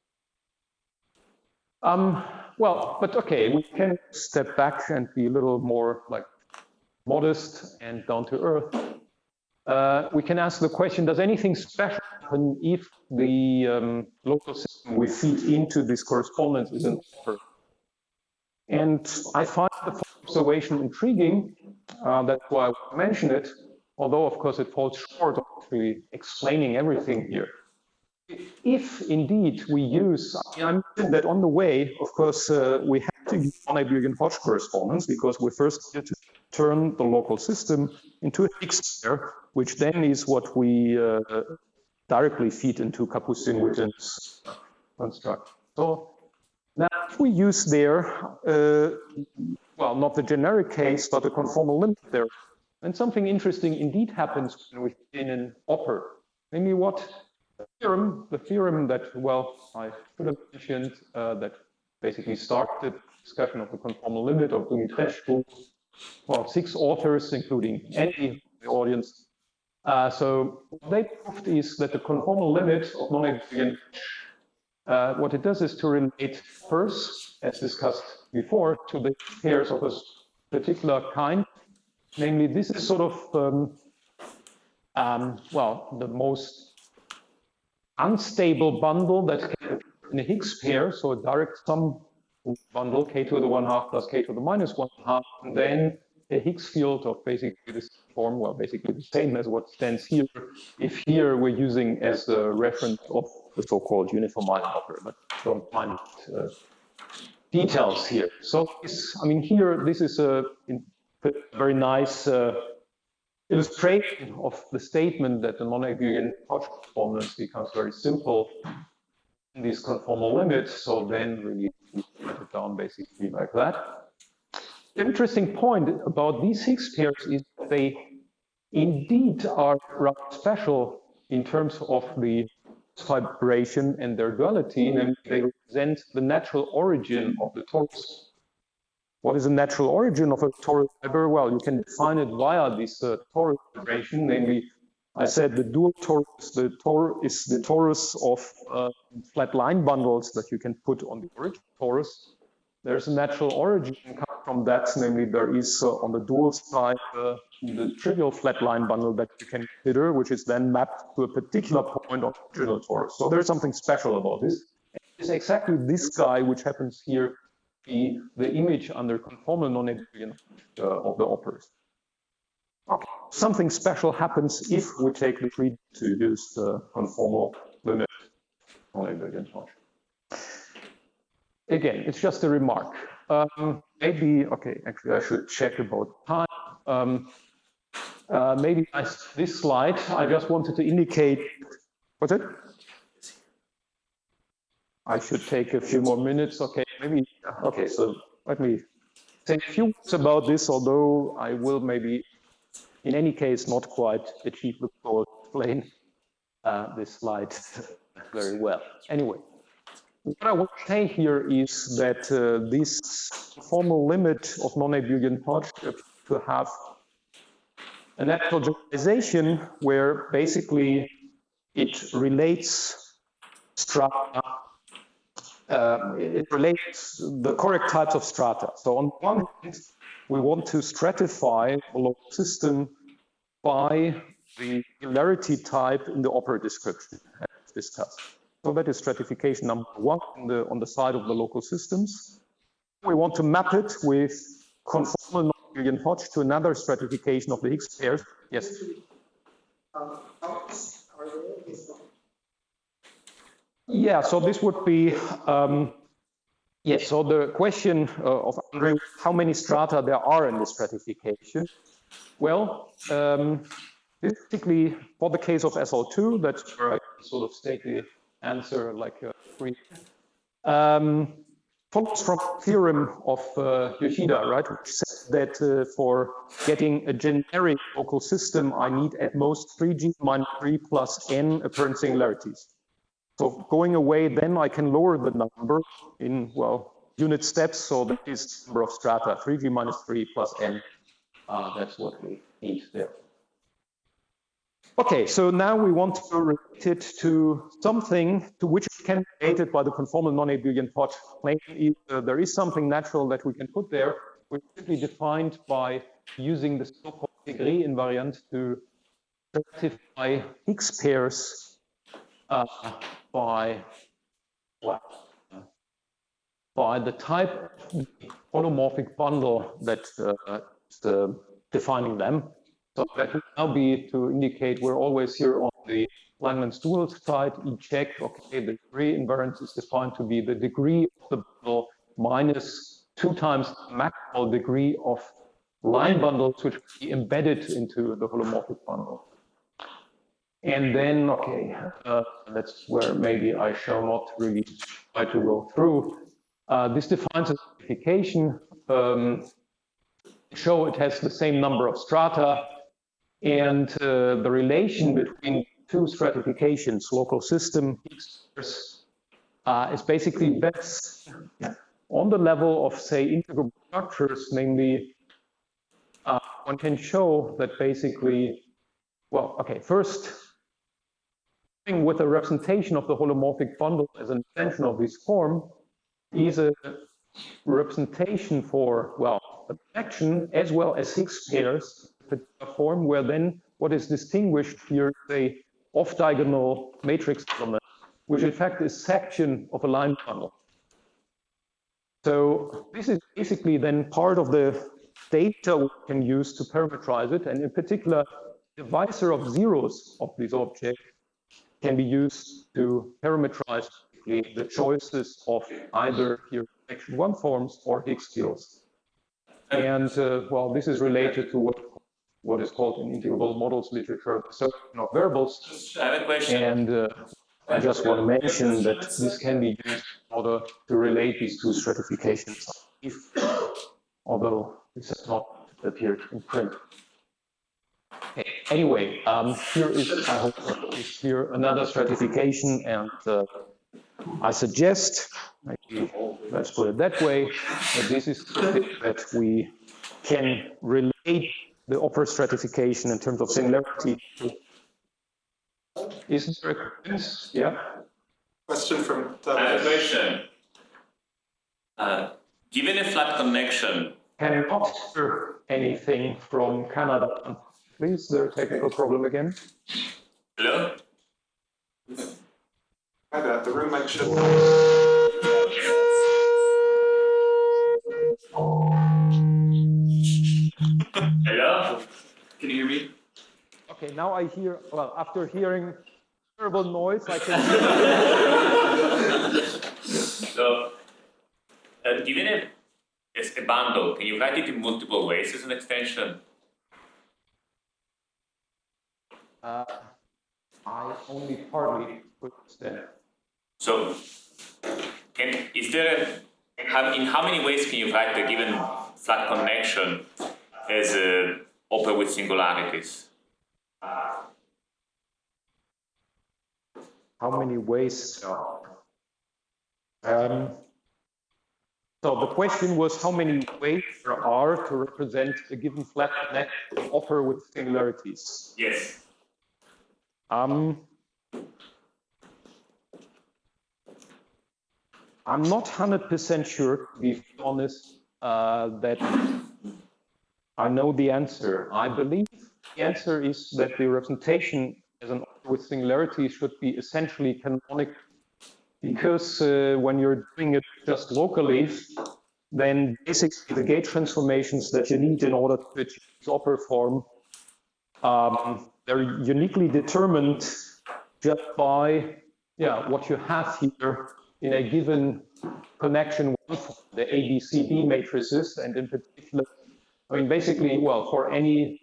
Well, but okay, we can step back and be a little more like modest and down to earth. We can ask the question, does anything special happen if the local system we feed into this correspondence is an upper? And I find the observation intriguing, that's why I mention it, although of course it falls short of actually explaining everything here. If indeed we use, I mentioned that on the way, of course, we have to use Monet-Bürgen-Hodge correspondence because we're first here to turn the local system into a Higgs pair, which then is what we directly feed into Kapustin-Witten's construct. So now if we use there, well, not the generic case, but a conformal limit there, then something interesting indeed happens when we fit in an upper. Namely what? The theorem that, well, I should have mentioned, that basically started the discussion of the conformal limit of Dumitrescu. Well, 6 authors, including Andy in the audience. So what they proved is that the conformal limit of Monet-Bürgen, what it does is to relate first, as discussed before, to the pairs of a particular kind. Namely, this is sort of, well, the most unstable bundle that can in a Higgs pair, so a direct sum bundle, k to the 1/2 plus k to the minus 1/2, and then a Higgs field of basically this form, well, basically the same as what stands here, if here we're using as a reference of the so-called uniform island operator, but don't mind details here. So, I mean, here, this is a very nice illustration of the statement that the Monet-Bürgen-Hodge correspondence becomes very simple in these conformal limits. So then really write it down basically like that. The interesting point about these Higgs pairs is that they indeed are rather special in terms of the vibration and their duality, and they represent the natural origin of the torus. What is the natural origin of a torus fiber? Well, you can define it via this torus vibration. Namely, I said the dual torus, the torus is the torus of flat line bundles that you can put on the original torus. There's a natural origin coming from that. Namely, there is on the dual side the trivial flat line bundle that you can consider, which is then mapped to a particular point of the original torus. So there's something special about this. It's exactly this guy which happens here. The image under conformal non-Hegelian of the operas. Okay. Something special happens if we take the freedom to use the conformal limit non-Hegelian Hodge. Again, it's just a remark. Maybe, okay, actually I should check about time. Maybe this slide, I just wanted to indicate, what's it? I should take a few more minutes. Okay, maybe. Okay, so let me say a few words about this, although I will maybe, in any case, not quite achieve the goal to explain this slide very well. Anyway, what I want to say here is that this formal limit of Monet-Bürgen-Hodge to have a natural generalization where basically it relates strata. It relates the correct types of strata. So on one hand, we want to stratify the local system by the regularity type in the operator description, as discussed. So that is stratification number 1 on the side of the local systems. We want to map it with conformal non-Hegelian-Hodge to another stratification of the Higgs pairs. Yes. Yeah, so this would be, yes, so the question of Andre, how many strata there are in this stratification? Well, basically, for the case of SL2, that's where I sort of state the answer like 3. Follows from the theorem of Yoshida, right, which says that for getting a generic local system, I need at most 3G minus 3 plus n apparent singularities. So going away, then I can lower the number in, well, unit steps, so that is number of strata, 3g minus 3 plus n. That's what we need there. Okay, so now we want to relate it to something to which can be related by the conformal non-abelian Pot plane. There is something natural that we can put there, which is simply defined by using the so-called degree invariant to stratify Higgs pairs by the type of holomorphic bundle that's defining them. So that would now be to indicate we're always here on the Langlands dual side. You check, okay, the degree invariance is defined to be the degree of the bundle minus 2 times the maximal degree of line bundles which will be embedded into the holomorphic bundle. And then, okay, that's where maybe I shall not really try to go through. This defines a stratification. Show it has the same number of strata, and the relation between two stratifications, local system, is basically best on the level of, say, integrable structures, namely, one can show that basically, well, okay, first, with a representation of the holomorphic bundle as an extension of this form is a representation for, well, a projection as well as Higgs pairs, a form where then what is distinguished here is a off-diagonal matrix element, which in fact is section of a line bundle. So this is basically then part of the data we can use to parameterize it, and in particular, the divisor of zeros of this object can be used to parameterize the choices of either here section 1 forms or Higgs fields. And well, this is related to what is called in integrable models literature the certain of variables. I have a question. And I just want to mention that this can be used in order to relate these two stratifications, although this has not appeared in print. Okay. Anyway, here is, I hope, is here another stratification, and I suggest, maybe let's put it that way, that this is that we can relate the upper stratification in terms of similarity. Is there a question? Yeah. Question from I have a question. Given a flat connection, can you answer anything from Canada? Please, the technical problem again. hello? Hi there, the room mic should. Hello? Can you hear me? Okay, now I hear, well, after hearing terrible noise, I can So, given a bundle, can you write it in multiple ways as an extension? I only partly understand. So, is there in how many ways can you write the given flat connection as a opera with singularities? How many ways? So the question was how many ways there are to represent a given flat connection opera with singularities. Yes. I'm not 100% sure, to be honest, that I know the answer. I believe the answer is that the representation as an opera with singularity should be essentially canonical, because when you're doing it just locally, then basically the gauge transformations that you need in order to achieve this opera form, they're uniquely determined just by what you have here in a given connection, the ABCD matrices, and in particular, I mean, basically, well, for any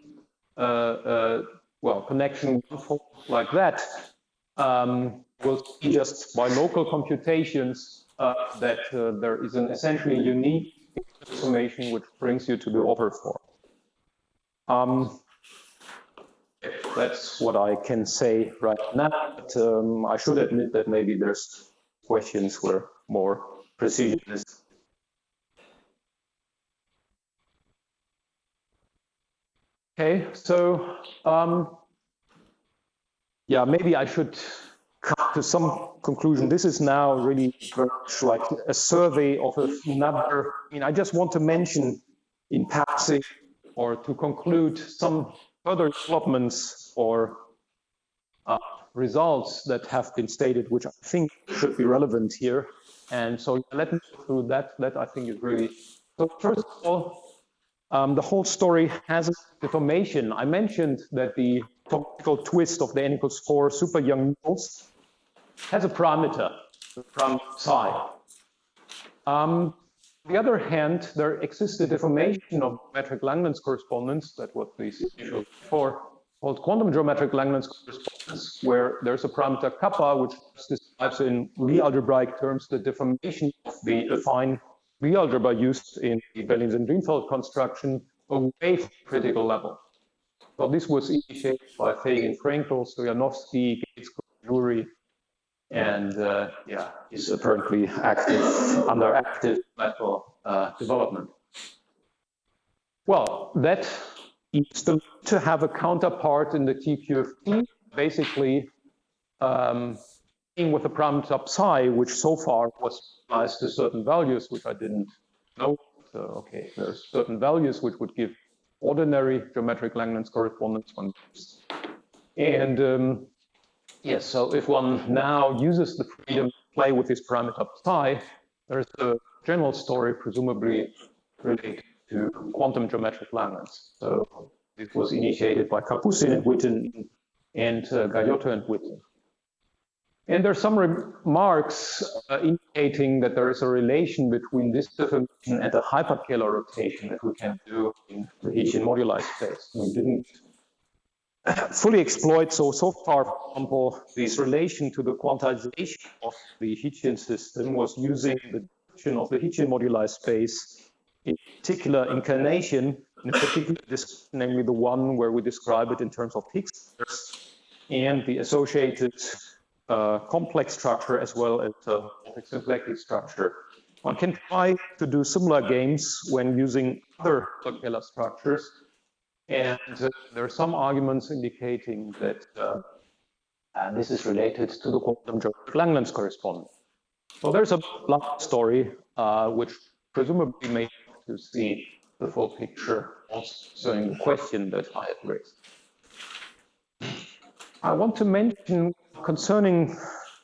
connection like that, we'll see just by local computations that there is an essentially unique transformation which brings you to the opera form. That's what I can say right now, but I should admit that maybe there's questions where more precision is Okay, so yeah, maybe I should come to some conclusion. This is now really very much like a survey of another. I mean, I just want to mention in passing or to conclude some further developments or results that have been stated, which I think should be relevant here. And so let me go through that. That I think is really, so first of all, the whole story has a deformation. I mentioned that the topological twist of the n equals 4 super young mules has a parameter, the parameter psi. On the other hand, there exists a deformation of geometric Langlands correspondence, that what we see before, called quantum geometric Langlands correspondence, where there's a parameter kappa, which describes in Lie algebraic terms the deformation of the affine Lie algebra used in the Bellingson-Greenfeld construction away from the critical level. So this was initiated by Fagin-Frenkel, Stoyanovsky, Gates, Jury, and yeah, is apparently under active metal development. Well, that is to have a counterpart in the TQFT, basically with the parameter psi, which so far was applied to certain values, which I didn't know. So, okay, there's certain values which would give ordinary geometric Langlands correspondence. And yes, so if one now uses the freedom to play with this parameter psi, there's a general story presumably related to quantum geometric Langlands. So this was initiated by Kapustin and Witten and Gayotto and Witten. And there are some remarks indicating that there is a relation between this deformation and the hyperscalar rotation that we can do in the Hitchin moduli space. We didn't fully exploit so far, for example, this relation to the quantization of the Hitchin system was using the description of the Hitchin moduli space, in particular incarnation, in a particular description, namely the one where we describe it in terms of Higgs and the associated complex structure as well as symplectic structure. One can try to do similar games when using other scalar structures. And there are some arguments indicating that this is related to the quantum geometric Langlands correspondence. So there's a long story which presumably may help to see the full picture also concerning the question that I had raised. I want to mention concerning,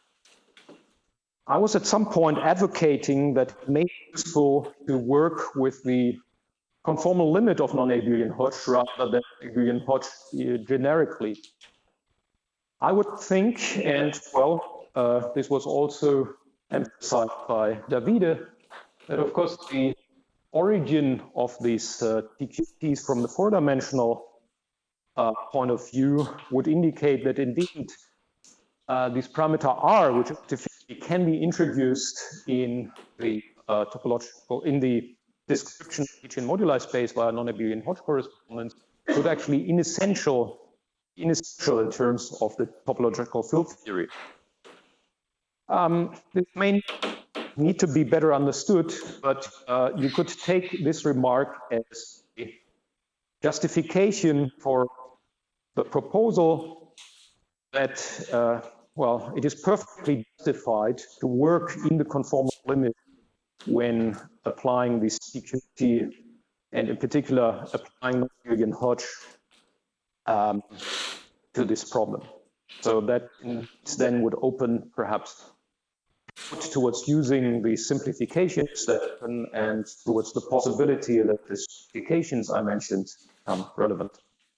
I was at some point advocating that it may be useful to work with the conformal limit of non-abelian Hodge rather than abelian Hodge generically. I would think, and well, this was also emphasized by Davide, that of course the origin of these TQTs from the four-dimensional point of view would indicate that indeed this parameter R, which can be introduced in the topological, in the description of Hitchin moduli space via non-abelian Hodge correspondence, would actually inessential in terms of the topological field theory. This may need to be better understood, but you could take this remark as a justification for the proposal that, well, it is perfectly justified to work in the conformal limit when applying this TQT, and in particular applying non-abelian Hodge to this problem. So that then would open perhaps towards using the simplifications that and towards the possibility that the simplifications I mentioned become relevant.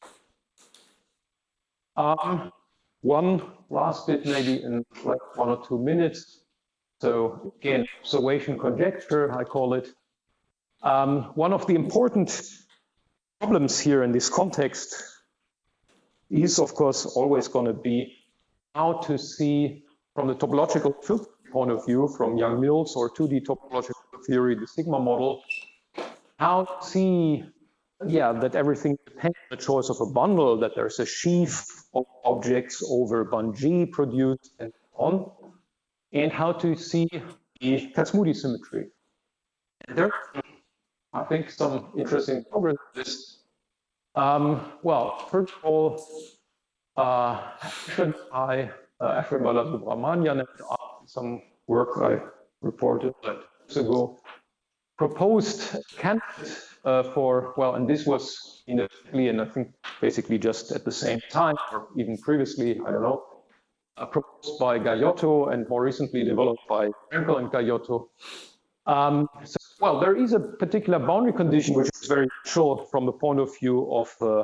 One last bit, maybe in like 1 or 2 minutes. So again, observation conjecture, I call it. One of the important problems here in this context is, of course, always going to be how to see from the topological field point of view, from Yang-Mills or 2D topological theory, the sigma model, how to see, yeah, that everything depends on the choice of a bundle, that there's a sheaf of objects over Bun-G produced and so on, and how to see the Kac-Moody symmetry. And there, I think, some interesting progress. Well, first of all, Ashwin Balasubramanian and some work I reported years ago proposed candidate for, well, and this was in Italy, and I think basically just at the same time, or even previously, I don't know, proposed by Gaiotto and more recently developed by Frenkel and Gaiotto. Well, there is a particular boundary condition which is very short from the point of view of the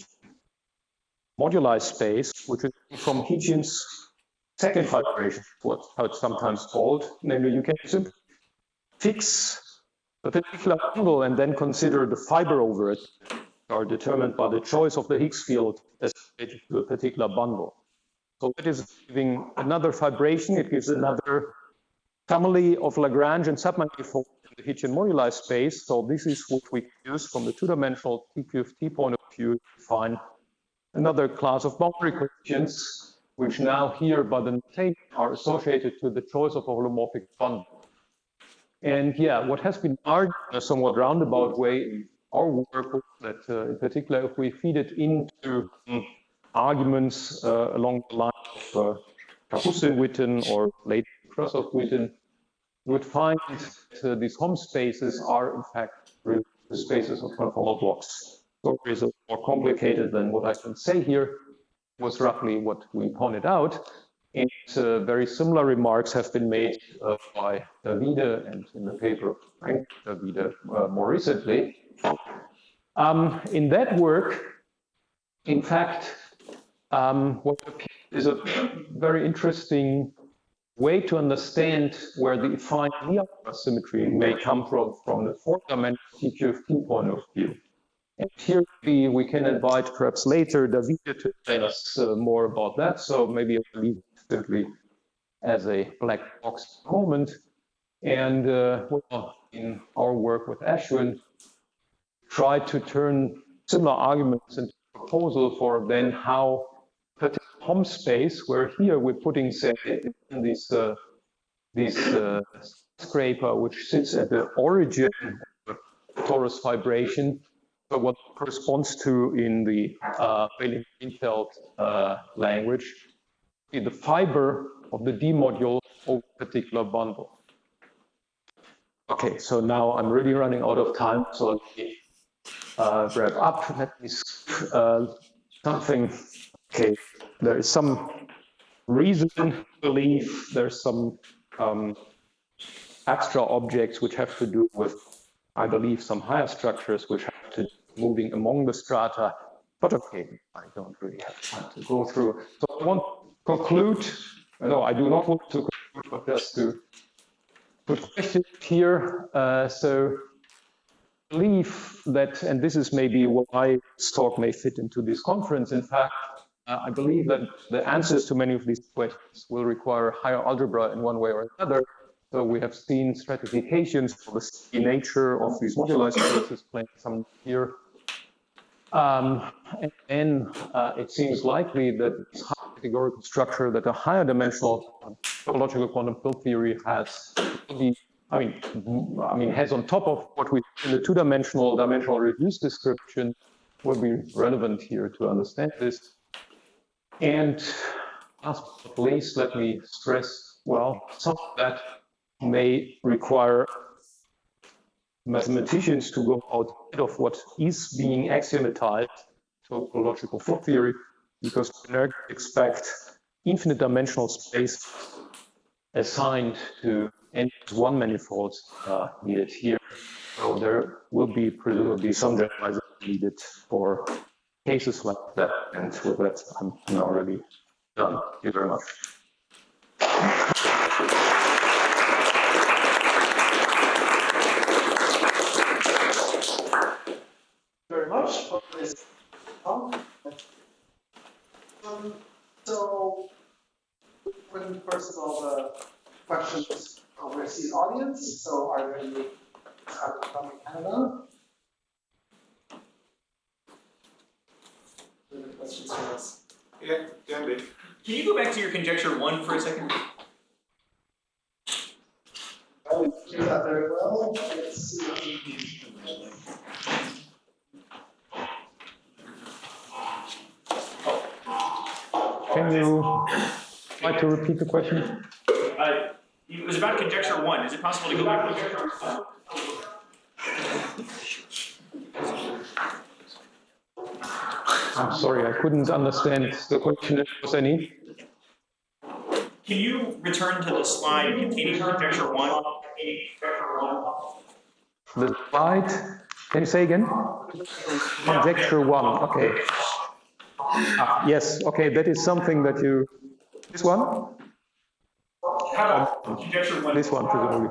moduli space, which is from Hitchin's second fibration, how it's sometimes called. Namely, you can simply fix a particular bundle and then consider the fiber over it are determined by the choice of the Higgs field as related to a particular bundle. So it is giving another fibration, it gives another family of Lagrangian submanifolds in the Hitchin moduli space. So this is what we use from the two-dimensional TQFT point of view to find another class of boundary conditions, which now here by the notation are associated to the choice of a holomorphic bundle. And yeah, what has been argued in a somewhat roundabout way in our work that in particular, if we feed it into arguments along the line of Kapustin-Witten or later Krasov-Witten, you would find that these Hom spaces are in fact really the spaces of conformal blocks. So it is more complicated than what I can say here, was roughly what we pointed out. And very similar remarks have been made by Davide and in the paper of Frank Davide more recently. In that work, in fact, what is a very interesting way to understand where the affine Lie symmetry may come from the four-dimensional TQFT point of view. And here we can invite perhaps later Davide to tell us more about that. So maybe I'll leave it simply as a black box moment. And well, in our work with Ashwin, try to turn similar arguments into a proposal for then how particular Hom space, where here we're putting say in this scraper which sits at the origin of the torus vibration, so what corresponds to in the Behling-Greenfeld language, in the fiber of the D module of a particular bundle. Okay, so now I'm really running out of time, so let me wrap up. Let me something. Okay, there is some reason to believe there's some extra objects which have to do with, I believe, some higher structures which have to do moving among the strata. But okay, I don't really have time to go through. So I want to conclude. No, I do not want to conclude, but just to put questions here. So I believe that, and this is maybe why this talk may fit into this conference. In fact, I believe that the answers to many of these questions will require higher algebra in one way or another. So we have seen stratifications for the C nature of these moduli spaces playing some here. And then it seems likely that this high categorical structure that a higher dimensional topological quantum field theory has, I mean, has on top of what we in the two-dimensional reduced description will be relevant here to understand this. And last but not least, let me stress, well, some of that may require mathematicians to go outside of what is being axiomatized to topological field theory, because we expect infinite dimensional space assigned to n+1 manifolds needed here. So there will be presumably some generalization needed for cases like that. And with that, I'm now really done. Thank you very much. Very much for this talk. So, first of all, the questions from the overseas audience. So, are there any from Canada? Any questions for us? Yeah, Andy. Can you go back to your conjecture 1 for a second? I didn't hear that very well. Let's see. Can you try to repeat the question? It was about conjecture 1. Is it possible to go back to conjecture 1? I'm sorry, I couldn't understand the question if there was any. Can you return to the slide containing conjecture 1? The slide, can you say again? Conjecture 1, okay. Yes, okay, that is something that you, this one? How about conjecture 1? This one, presumably.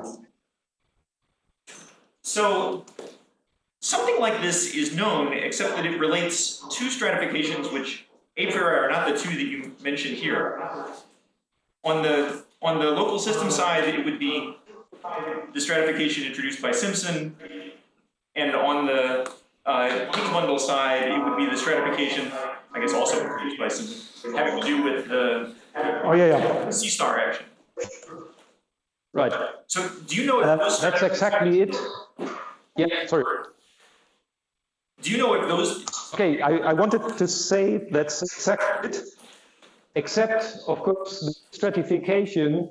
So, something like this is known, except that it relates two stratifications which a priori are not the two that you mentioned here. On the local system side, it would be the stratification introduced by Simpson, and on the Higgs bundle side, it would be the stratification, I guess, also introduced by Simpson, having to do with the C-star action. Right. So, do you know if those that's exactly it. Yeah, sorry. Do you know if those? Okay, I wanted to say that's exactly it. Except, of course, the stratification,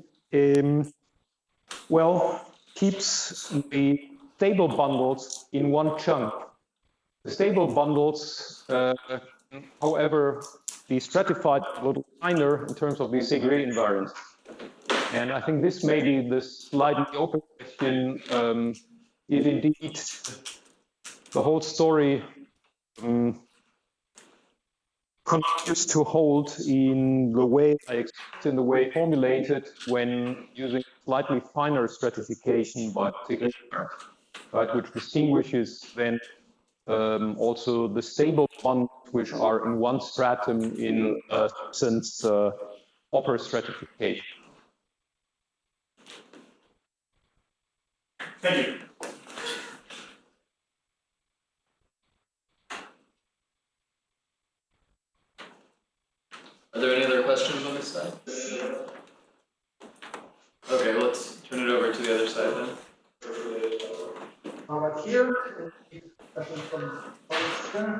keeps the stable bundles in one chunk. The stable bundles, however, be stratified a little finer in terms of the Segre invariance. And I think this may be the slightly open question, if indeed the whole story continues to hold in the way formulated when using slightly finer stratification by Segre, right, which distinguishes then also the stable bonds which are in one stratum in Simpson's upper stratification. Thank you. Are there any other questions on this side? Okay, let's turn it over to the other side then. How about here? Question from Hollister.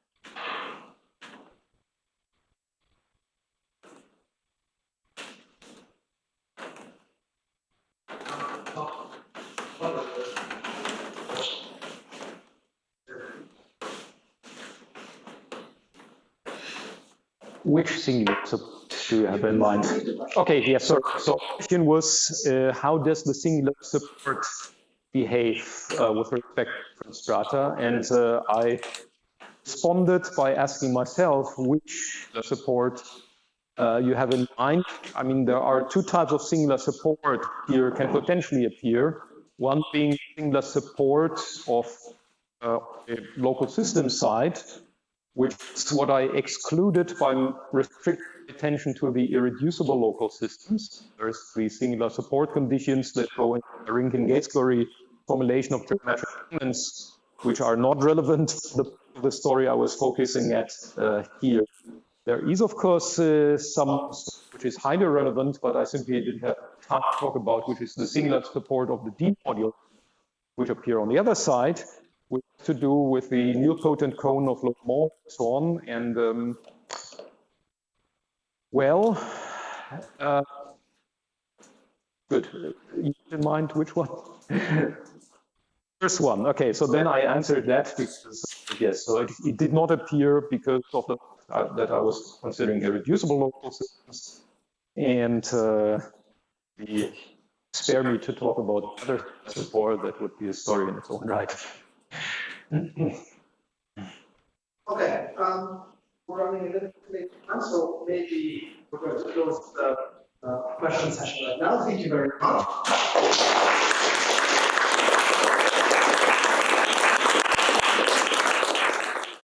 Which singular support do you have in mind? Okay, yes, so the question was, how does the singular support behave with respect to different strata? And I responded by asking myself which support you have in mind. I mean, there are two types of singular support here can potentially appear. One being singular support of a local system side, which is what I excluded by restricting attention to the irreducible local systems. There's the singular support conditions that go into the Rinkin-Gates-Gorey formulation of trigonometric elements, which are not relevant to the story I was focusing at here. There is, of course, some which is highly relevant, but I simply didn't have time to talk about, which is the singular support of the D module, which appear on the other side, which has to do with the nilpotent cone of Lormont and so on. And good. You have in mind which one? First one. Okay, so then I answered that because yes, so it did not appear because of the that I was considering irreducible local systems, and spare me to talk about other support. That would be a story in its own right. Okay, we're running a little bit late now, so maybe we're going to close the question session right now. Thank you very much.